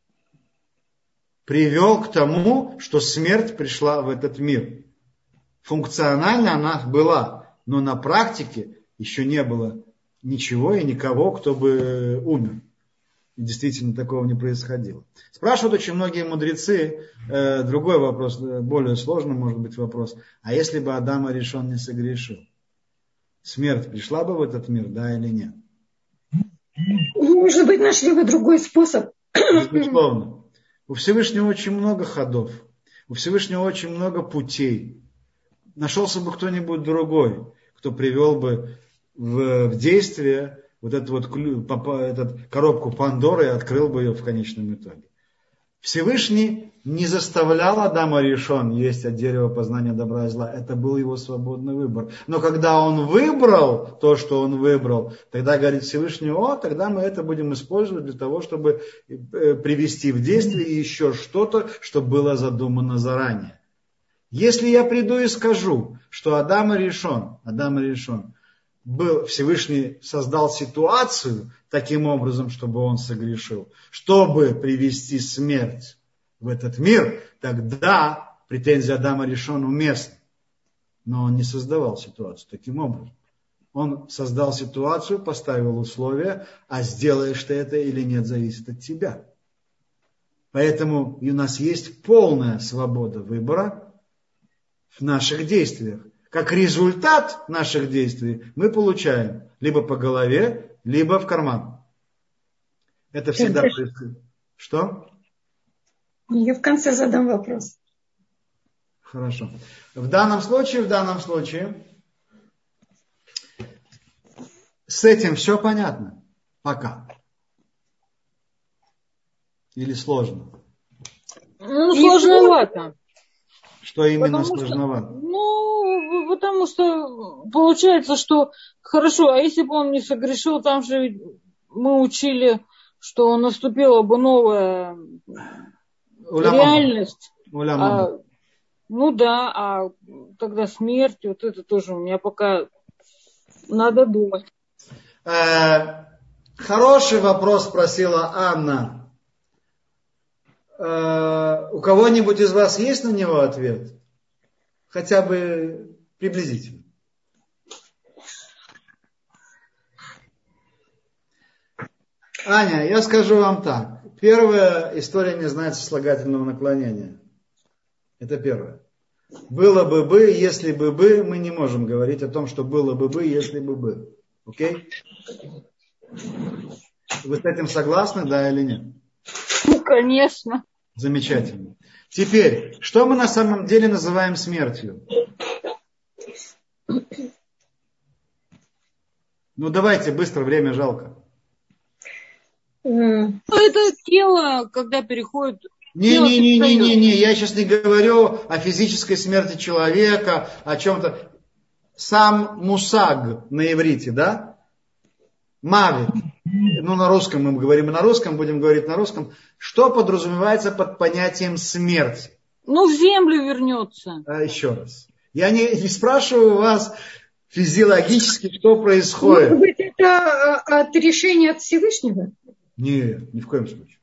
привел к тому, что смерть пришла в этот мир. Функционально она была, но на практике еще не было ничего и никого, кто бы умер. И действительно такого не происходило. Спрашивают очень многие мудрецы, другой вопрос, более сложный может быть вопрос, а если бы Адам Аришон не согрешил, смерть пришла бы в этот мир, да или нет? Может быть, нашли бы другой способ. Безусловно. У Всевышнего очень много ходов, у Всевышнего очень много путей. Нашелся бы кто-нибудь другой, кто привел бы в действие вот эту коробку Пандоры и открыл бы ее в конечном итоге. Всевышний не заставлял Адама Ришон есть от дерева познания добра и зла. Это был его свободный выбор. Но когда он выбрал то, что он выбрал, тогда говорит Всевышний, тогда мы это будем использовать для того, чтобы привести в действие еще что-то, что было задумано заранее. Если я приду и скажу, что Адам Ришон, Всевышний создал ситуацию таким образом, чтобы он согрешил, чтобы привести смерть в этот мир, тогда претензия Адама Ришон уместна. Но он не создавал ситуацию таким образом. Он создал ситуацию, поставил условия, а сделаешь ты это или нет, зависит от тебя. Поэтому у нас есть полная свобода выбора в наших действиях. Как результат наших действий мы получаем либо по голове, либо в карман. Это всегда происходит. Что? Я в конце задам вопрос. Хорошо. В данном случае, с этим все понятно. Пока. Или сложно? Сложновато. Что именно сложновато? Потому что получается, что хорошо, а если бы он не согрешил, там же мы учили, что наступила бы новая реальность. А тогда смерть, вот это тоже у меня пока надо думать. Хороший вопрос спросила Анна. У кого-нибудь из вас есть на него ответ? Хотя бы приблизительно. Аня, я скажу вам так. Первая история не знает сослагательного наклонения. Это первое. Было бы, если бы, мы не можем говорить о том, что было бы, если бы. Окей? Вы с этим согласны, да или нет? Ну, конечно. Замечательно. Теперь, что мы на самом деле называем смертью? Давайте, быстро, время жалко. Это тело, когда переходит... Не, я сейчас не говорю о физической смерти человека, о чем-то. Сам мусаг на иврите, да? Мавит. На русском мы говорим на русском, будем говорить на русском. Что подразумевается под понятием смерти? В землю вернется. Еще раз. Я не спрашиваю вас физиологически, что происходит. Может быть, это от решения от Всевышнего? Нет, ни в коем случае.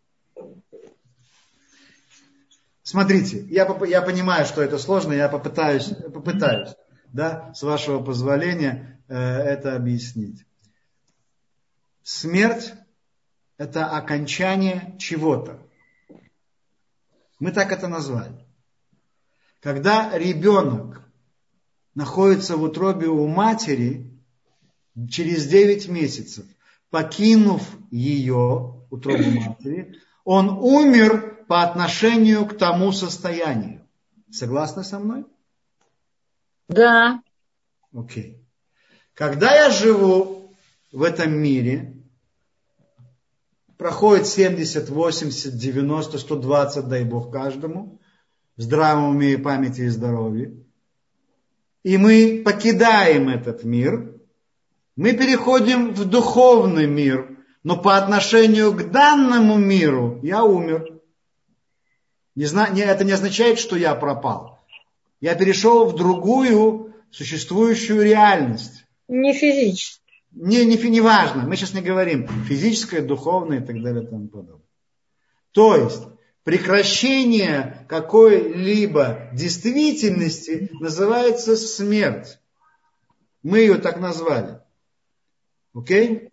Смотрите, я понимаю, что это сложно, я попытаюсь, да, с вашего позволения это объяснить. Смерть это окончание чего-то. Мы так это назвали. Когда ребенок находится в утробе у матери, через 9 месяцев, покинув ее, утробу матери, он умер по отношению к тому состоянию. Согласны со мной? Да. Окей. Когда я живу в этом мире, проходит 70, 80, 90, 120, дай Бог каждому, в здравом уме и памяти и здоровье, и мы покидаем этот мир, мы переходим в духовный мир, но по отношению к данному миру я умер. Это не означает, что я пропал. Я перешел в другую существующую реальность. Не физически. Не важно, мы сейчас не говорим физическое, духовное и так далее и тому подобное. То есть прекращение какой-либо действительности называется смерть. Мы ее так назвали. Окей?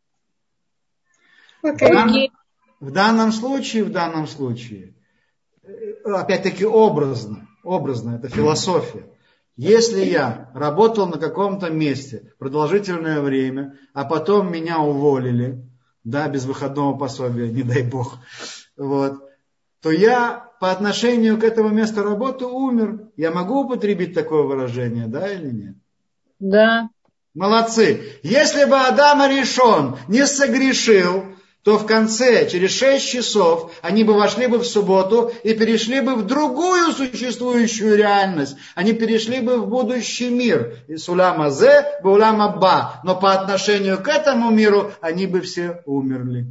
В данном случае, опять-таки образно, это философия. Если я работал на каком-то месте продолжительное время, а потом меня уволили, да, без выходного пособия, не дай бог, то я по отношению к этому месту работы умер. Я могу употребить такое выражение, да или нет? Да. Молодцы. Если бы Адам Аришон не согрешил, то в конце, через 6 часов, они бы вошли бы в субботу и перешли бы в другую существующую реальность. Они перешли бы в будущий мир. Из уляма зе в уляма ба. Но по отношению к этому миру они бы все умерли.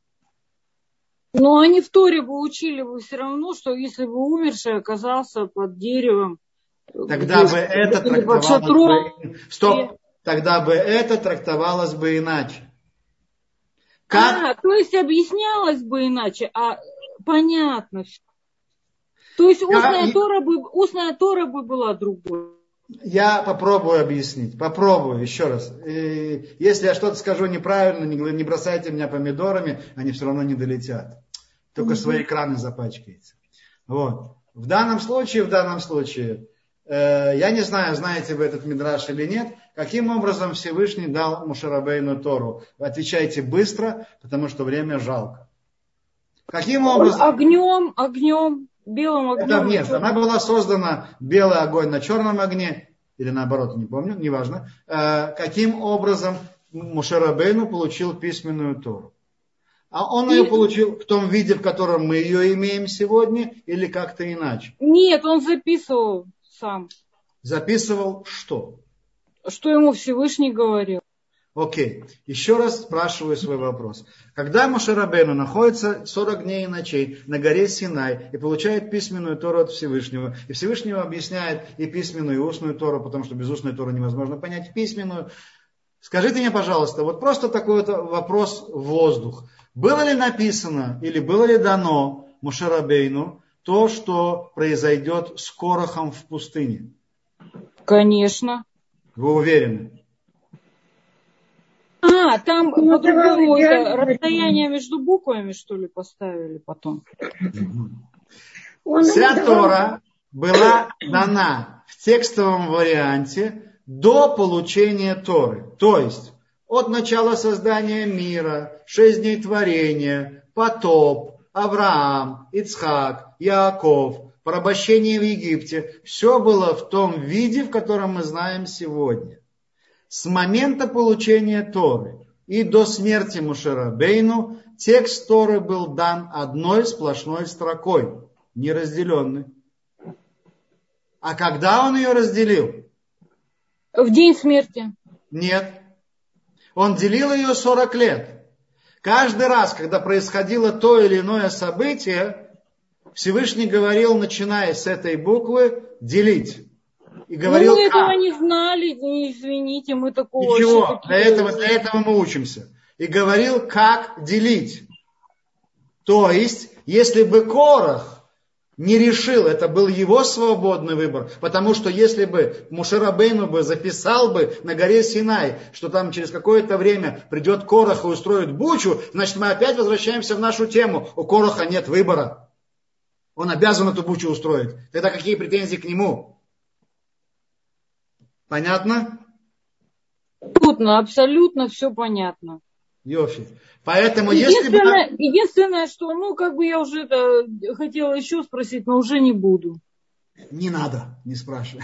Но они в Торе бы учили бы все равно, что если бы умерший оказался под деревом, тогда бы это трактовалось бы... Стоп. Тогда бы это трактовалось бы иначе. То есть объяснялось бы иначе, понятно. То есть устная Тора бы была другой. Я попробую объяснить, еще раз. Если я что-то скажу неправильно, не бросайте меня помидорами, они все равно не долетят. Только свои краны запачкаете. В данном случае, я не знаю, знаете вы этот мидраш или нет, каким образом Всевышний дал Моше Рабейну Тору. Отвечайте быстро, потому что время жалко. Каким образом? Огнем, белым огнем. Нет, она была создана белый огонь на черном огне, или наоборот, не помню, неважно. Каким образом Моше Рабейну получил письменную Тору? А он ее получил в том виде, в котором мы ее имеем сегодня, или как-то иначе? Нет, он записывал сам. Записывал что? Что ему Всевышний говорил. Окей. Еще раз спрашиваю свой вопрос. Когда Моше Рабейну находится 40 дней и ночей на горе Синай и получает письменную Тору от Всевышнего, и Всевышнего объясняет и письменную, и устную Тору, потому что без устной Торы невозможно понять письменную. Скажите мне, пожалуйста, просто такой вопрос в воздух. Было ли написано или было ли дано Моше Рабейну то, что произойдет с Корахом в пустыне? Конечно. Вы уверены? Там по-другому расстояние между буквами, что ли, поставили потом. Вся Тора была дана в текстовом варианте до получения Торы. То есть от начала создания мира, 6 дней творения, потоп, Авраам, Ицхак, Яаков, порабощение в Египте. Все было в том виде, в котором мы знаем сегодня. С момента получения Торы и до смерти Моше Рабейну текст Торы был дан одной сплошной строкой, неразделенной. А когда он ее разделил? В день смерти. Нет. Он делил ее 40 лет. Каждый раз, когда происходило то или иное событие, Всевышний говорил, начиная с этой буквы, делить. И говорил, мы этого не знали, извините, мы такого... Ничего, для этого мы учимся. И говорил, как делить. То есть, если бы Корах не решил, это был его свободный выбор, потому что если бы Моше Рабейну бы записал бы на горе Синай, что там через какое-то время придет Корах и устроит бучу, значит мы опять возвращаемся в нашу тему. У Кораха нет выбора. Он обязан эту бучу устроить. Тогда какие претензии к нему? Понятно? Абсолютно, абсолютно все понятно. Йофи. Поэтому если бы... Единственное, что, я уже это хотела еще спросить, но уже не буду. Не надо, не спрашивай.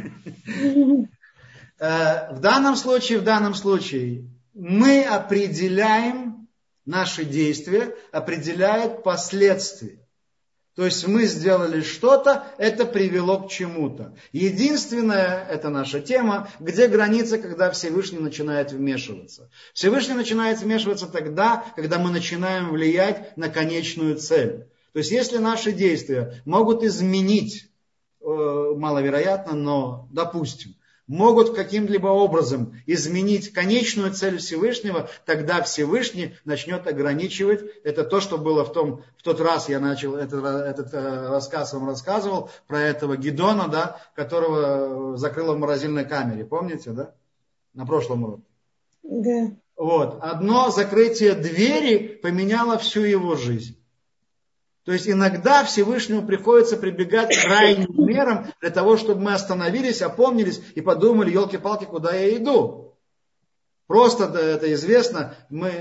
В данном случае мы определяем, наши действия определяют последствия. То есть мы сделали что-то, это привело к чему-то. Единственное, это наша тема, где граница, когда Всевышний начинает вмешиваться. Всевышний начинает вмешиваться тогда, когда мы начинаем влиять на конечную цель. То есть если наши действия могут изменить, маловероятно, но допустим, могут каким-либо образом изменить конечную цель Всевышнего, тогда Всевышний начнет ограничивать. Это то, что было в тот раз я начал этот рассказ вам рассказывал, про этого Гидона, да, которого закрыло в морозильной камере. Помните, да? На прошлом уроке. Да. Вот. Одно закрытие двери поменяло всю его жизнь. То есть иногда Всевышнему приходится прибегать к крайним мерам для того, чтобы мы остановились, опомнились и подумали, елки-палки, куда я иду. Просто это известно.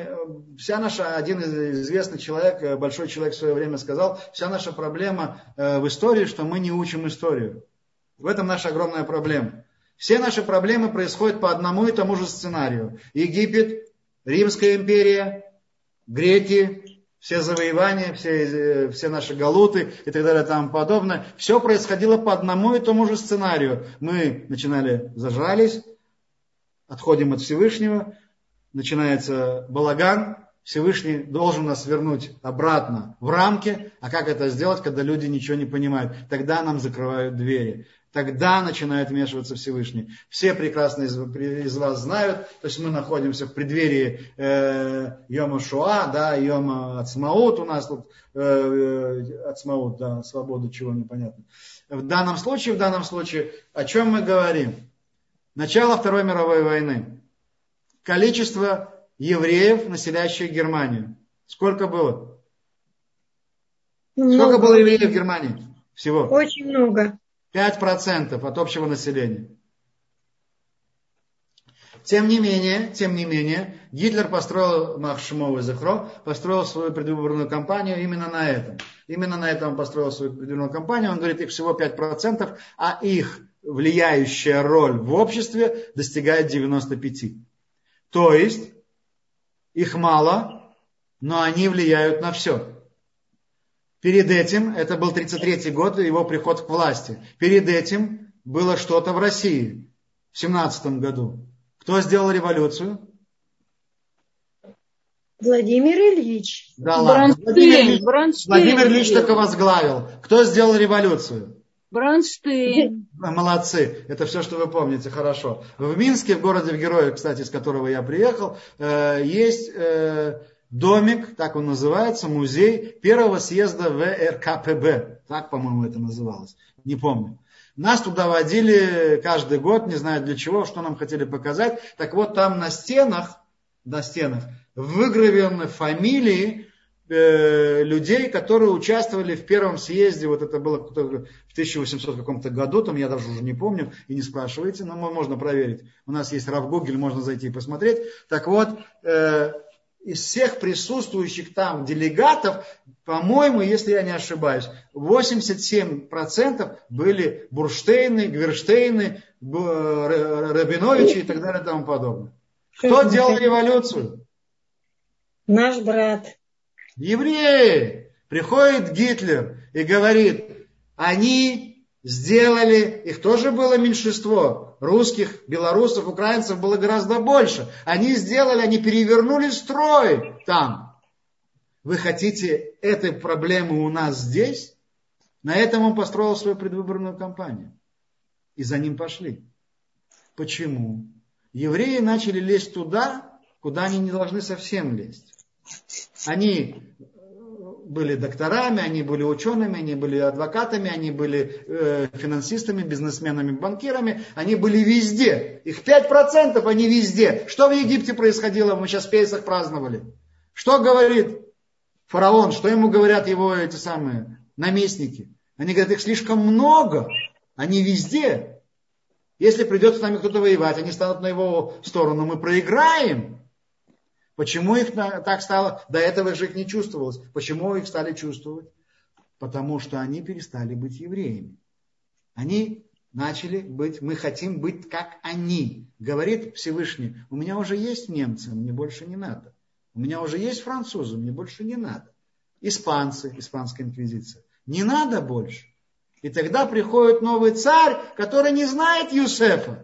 Один известный человек, большой человек в свое время сказал, вся наша проблема в истории, что мы не учим историю. В этом наша огромная проблема. Все наши проблемы происходят по одному и тому же сценарию. Египет, Римская империя, греки, все завоевания, все наши галуты и так далее и тому подобное. Все происходило по одному и тому же сценарию. Мы зажрались, отходим от Всевышнего, начинается балаган, Всевышний должен нас вернуть обратно в рамки. А как это сделать, когда люди ничего не понимают? Тогда нам закрывают двери. Тогда начинает вмешиваться Всевышний. Все прекрасно из вас знают, то есть мы находимся в преддверии Йома Шуа, да, Йома Ацмаут у нас тут, Ацмаут, да, свобода чего непонятно. В данном случае, о чем мы говорим? Начало Второй мировой войны. Количество евреев, населяющих Германию. Сколько было? Сколько было евреев в Германии всего? Очень много. 5% от общего населения. Тем не менее, Гитлер построил, Мах Шемо ве-Зихро, построил свою предвыборную кампанию именно на этом. Именно на этом он построил свою предвыборную кампанию. Он говорит, их всего 5%, а их влияющая роль в обществе достигает 95%. То есть, их мало, но они влияют на все. Перед этим, это был 1933 год, его приход к власти. Перед этим было что-то в России в 1917 году. Кто сделал революцию? Владимир Ильич. Да ладно. Владимир Ильич только возглавил. Кто сделал революцию? Бронштейн. Молодцы. Это все, что вы помните, хорошо. В Минске, в городе Героя, кстати, из которого я приехал, есть домик, так он называется, музей первого съезда ВРКПБ. Так, по-моему, это называлось. Не помню. Нас туда водили каждый год, не знаю для чего, что нам хотели показать. Так вот, там на стенах выгравированы фамилии людей, которые участвовали в первом съезде. Вот это было в 1800 каком-то году, там я даже уже не помню, и не спрашивайте, но можно проверить. У нас есть Рав Гугель, можно зайти и посмотреть. Так вот, из всех присутствующих там делегатов, по-моему, если я не ошибаюсь, 87% были Бурштейны, Гверштейны, Рабиновичи и так далее и тому подобное. Кто делал революцию? Наш брат. Евреи. Приходит Гитлер и говорит, они сделали, их тоже было меньшинство, русских, белорусов, украинцев было гораздо больше. Они перевернули строй там. Вы хотите этой проблемы у нас здесь? На этом он построил свою предвыборную кампанию. И за ним пошли. Почему? Евреи начали лезть туда, куда они не должны совсем лезть. Они были докторами, они были учеными, они были адвокатами, они были финансистами, бизнесменами, банкирами, они были везде. Их 5%, они везде. Что в Египте происходило? Мы сейчас Песах праздновали. Что говорит фараон? Что ему говорят его эти самые наместники? Они говорят, их слишком много, они везде. Если придет с нами кто-то воевать, они станут на его сторону, мы проиграем. Почему их так стало? До этого же их не чувствовалось. Почему их стали чувствовать? Потому что они перестали быть евреями. Они начали быть, мы хотим быть как они. Говорит Всевышний, у меня уже есть немцы, мне больше не надо. У меня уже есть французы, мне больше не надо. Испанцы, испанская инквизиция. Не надо больше. И тогда приходит новый царь, который не знает Юсефа.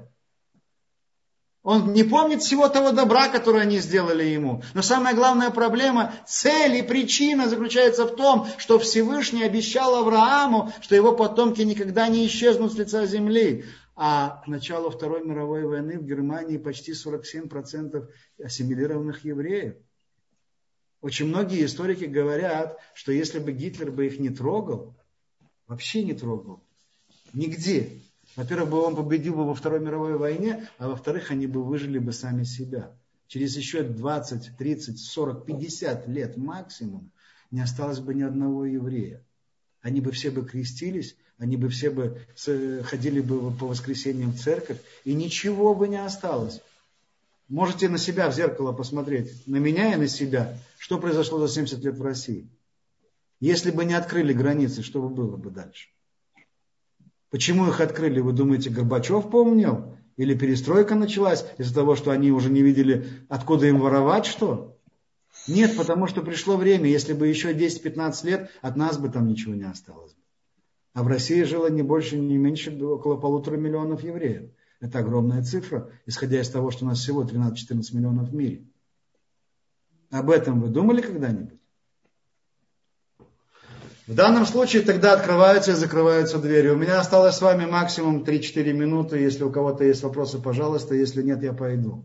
Он не помнит всего того добра, которое они сделали ему. Но самая главная проблема, цель и причина заключается в том, что Всевышний обещал Аврааму, что его потомки никогда не исчезнут с лица земли. А к началу Второй мировой войны в Германии почти 47% ассимилированных евреев. Очень многие историки говорят, что если бы Гитлер бы их не трогал, вообще не трогал, нигде. Во-первых, он победил бы во Второй мировой войне, а во-вторых, они бы выжили бы сами себя. Через еще 20, 30, 40, 50 лет максимум не осталось бы ни одного еврея. Они бы все бы крестились, они бы все бы ходили бы по воскресеньям в церковь, и ничего бы не осталось. Можете на себя в зеркало посмотреть, на меня и на себя, что произошло за 70 лет в России. Если бы не открыли границы, что бы было бы дальше? Почему их открыли? Вы думаете, Горбачев поумнел? Или перестройка началась из-за того, что они уже не видели, откуда им воровать, что? Нет, потому что пришло время. Если бы еще 10-15 лет, от нас бы там ничего не осталось. А в России жило не больше, не меньше, около 1,5 миллиона евреев. Это огромная цифра, исходя из того, что у нас всего 13-14 миллионов в мире. Об этом вы думали когда-нибудь? В данном случае тогда открываются и закрываются двери. У меня осталось с вами максимум 3-4 минуты. Если у кого-то есть вопросы, пожалуйста. Если нет, я пойду.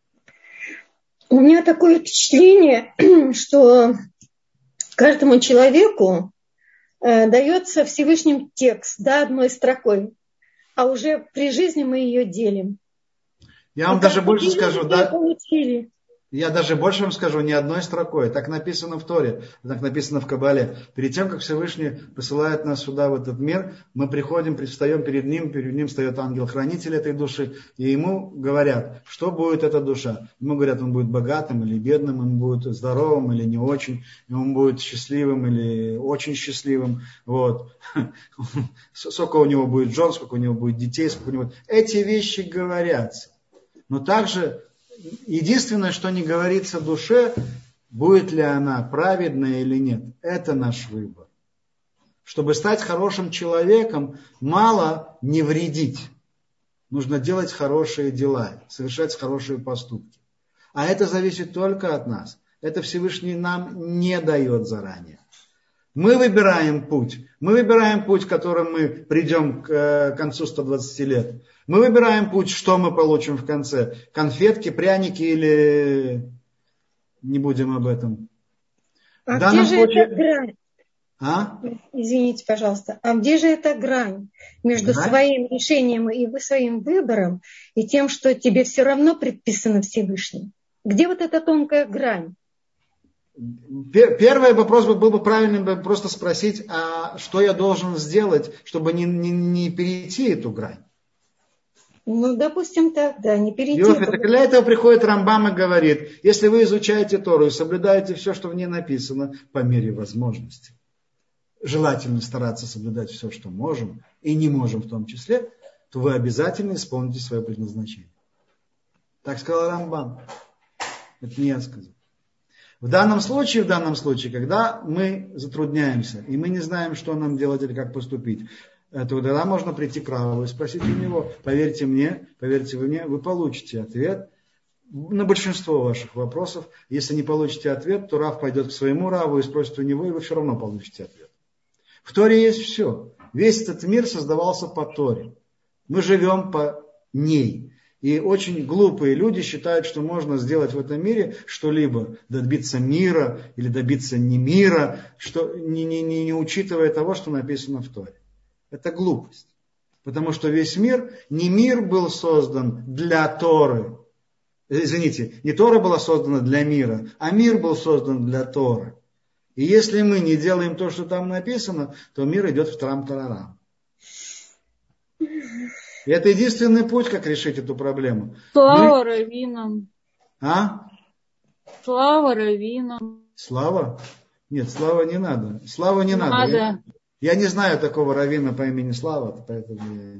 У меня такое впечатление, что каждому человеку дается Всевышним текст, да, одной строкой, а уже при жизни мы ее делим. Я вам даже больше скажу, да. Получили. Я даже больше вам скажу, не одной строкой. Так написано в Торе, так написано в Кабале. Перед тем, как Всевышний посылает нас сюда, в этот мир, мы приходим, предстаем перед ним встает ангел-хранитель этой души, и ему говорят, что будет эта душа. Ему говорят, он будет богатым или бедным, он будет здоровым или не очень, он будет счастливым или очень счастливым. Вот. Сколько у него будет жен, сколько у него будет детей, сколько у него... Эти вещи говорятся. Но также... Единственное, что не говорится душе, будет ли она праведная или нет. Это наш выбор. Чтобы стать хорошим человеком, мало не вредить. Нужно делать хорошие дела, совершать хорошие поступки. А это зависит только от нас. Это Всевышний нам не дает заранее. Мы выбираем путь. Мы выбираем путь, которым мы придем к концу 120 лет. Мы выбираем путь, что мы получим в конце. Конфетки, пряники или... Не будем об этом. А где же эта грань? А? Извините, пожалуйста. А где же эта грань между своим решением и своим выбором и тем, что тебе все равно предписано Всевышним? Где вот эта тонкая грань? Первый вопрос был бы правильным просто спросить, а что я должен сделать, чтобы не перейти эту грань? Ну, допустим, так, да, не перейти. Для этого приходит Рамбам и говорит, если вы изучаете Тору и соблюдаете все, что в ней написано, по мере возможности, желательно стараться соблюдать все, что можем, и не можем в том числе, то вы обязательно исполните свое предназначение. Так сказал Рамбам. Это не я сказал. В данном случае, когда мы затрудняемся, и мы не знаем, что нам делать или как поступить, то тогда можно прийти к Раву и спросить у него, поверьте вы мне, вы получите ответ на большинство ваших вопросов. Если не получите ответ, то Рав пойдет к своему Раву и спросит у него, и вы все равно получите ответ. В Торе есть все. Весь этот мир создавался по Торе. Мы живем по ней. И очень глупые люди считают, что можно сделать в этом мире что-либо, добиться мира или добиться не мира, что, не учитывая того, что написано в Торе. Это глупость. Потому что весь мир, не мир был создан для Торы. Извините, не Тора была создана для мира, а мир был создан для Торы. И если мы не делаем то, что там написано, то мир идет в трам-тарарам. И это единственный путь, как решить эту проблему. Слава раввинам. А? Слава раввинам. Слава? Нет, слава не надо. Слава не надо. Я не знаю такого раввина по имени Слава, поэтому я...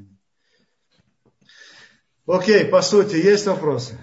Окей, по сути, есть вопросы?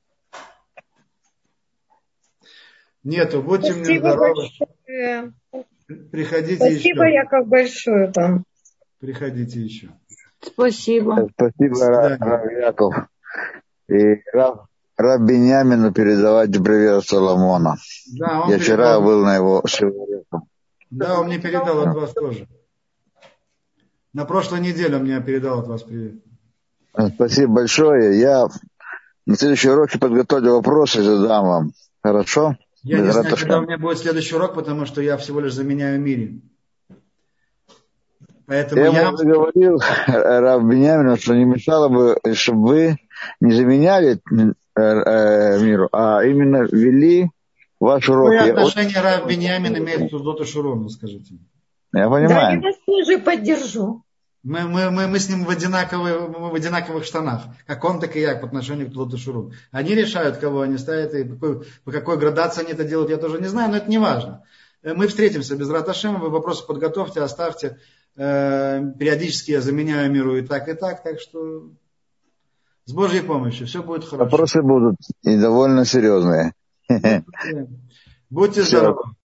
Нету, будьте мне здоровы. Большое. Приходите Спасибо, еще. Яков, большое вам. Приходите еще. Спасибо. Спасибо, Рав Яков. И Рав Биньямину передавать привет Соломона. Да, он Я вчера был на его шевелетом. Да, он мне передал от вас тоже. На прошлой неделе он мне передал от вас привет. Спасибо большое. Я на следующем уроке подготовлю вопросы и задам вам. Хорошо? Я не знаю, когда у меня будет следующий урок, потому что я всего лишь заменяю Мири. Поэтому я ему говорил, Рав Биньямину, что не мешало бы, чтобы вы не заменяли миру, а именно вели ваш урок. Какое отношение Рав Биньямин имеет к Тулдот ха-Шурун, скажите мне? Я понимаю. Да, я вас тоже поддержу. Мы с ним в одинаковых штанах. Как он, так и я по отношению к Тулдот ха-Шурун. Они решают, кого они ставят, и по какой градации они это делают, я тоже не знаю, но это не важно. Мы встретимся без Рат Ашем, вы вопросы подготовьте, оставьте. Периодически я заменяю миру и так, так что с Божьей помощью все будет хорошо. Вопросы будут и довольно серьезные. Будьте здоровы.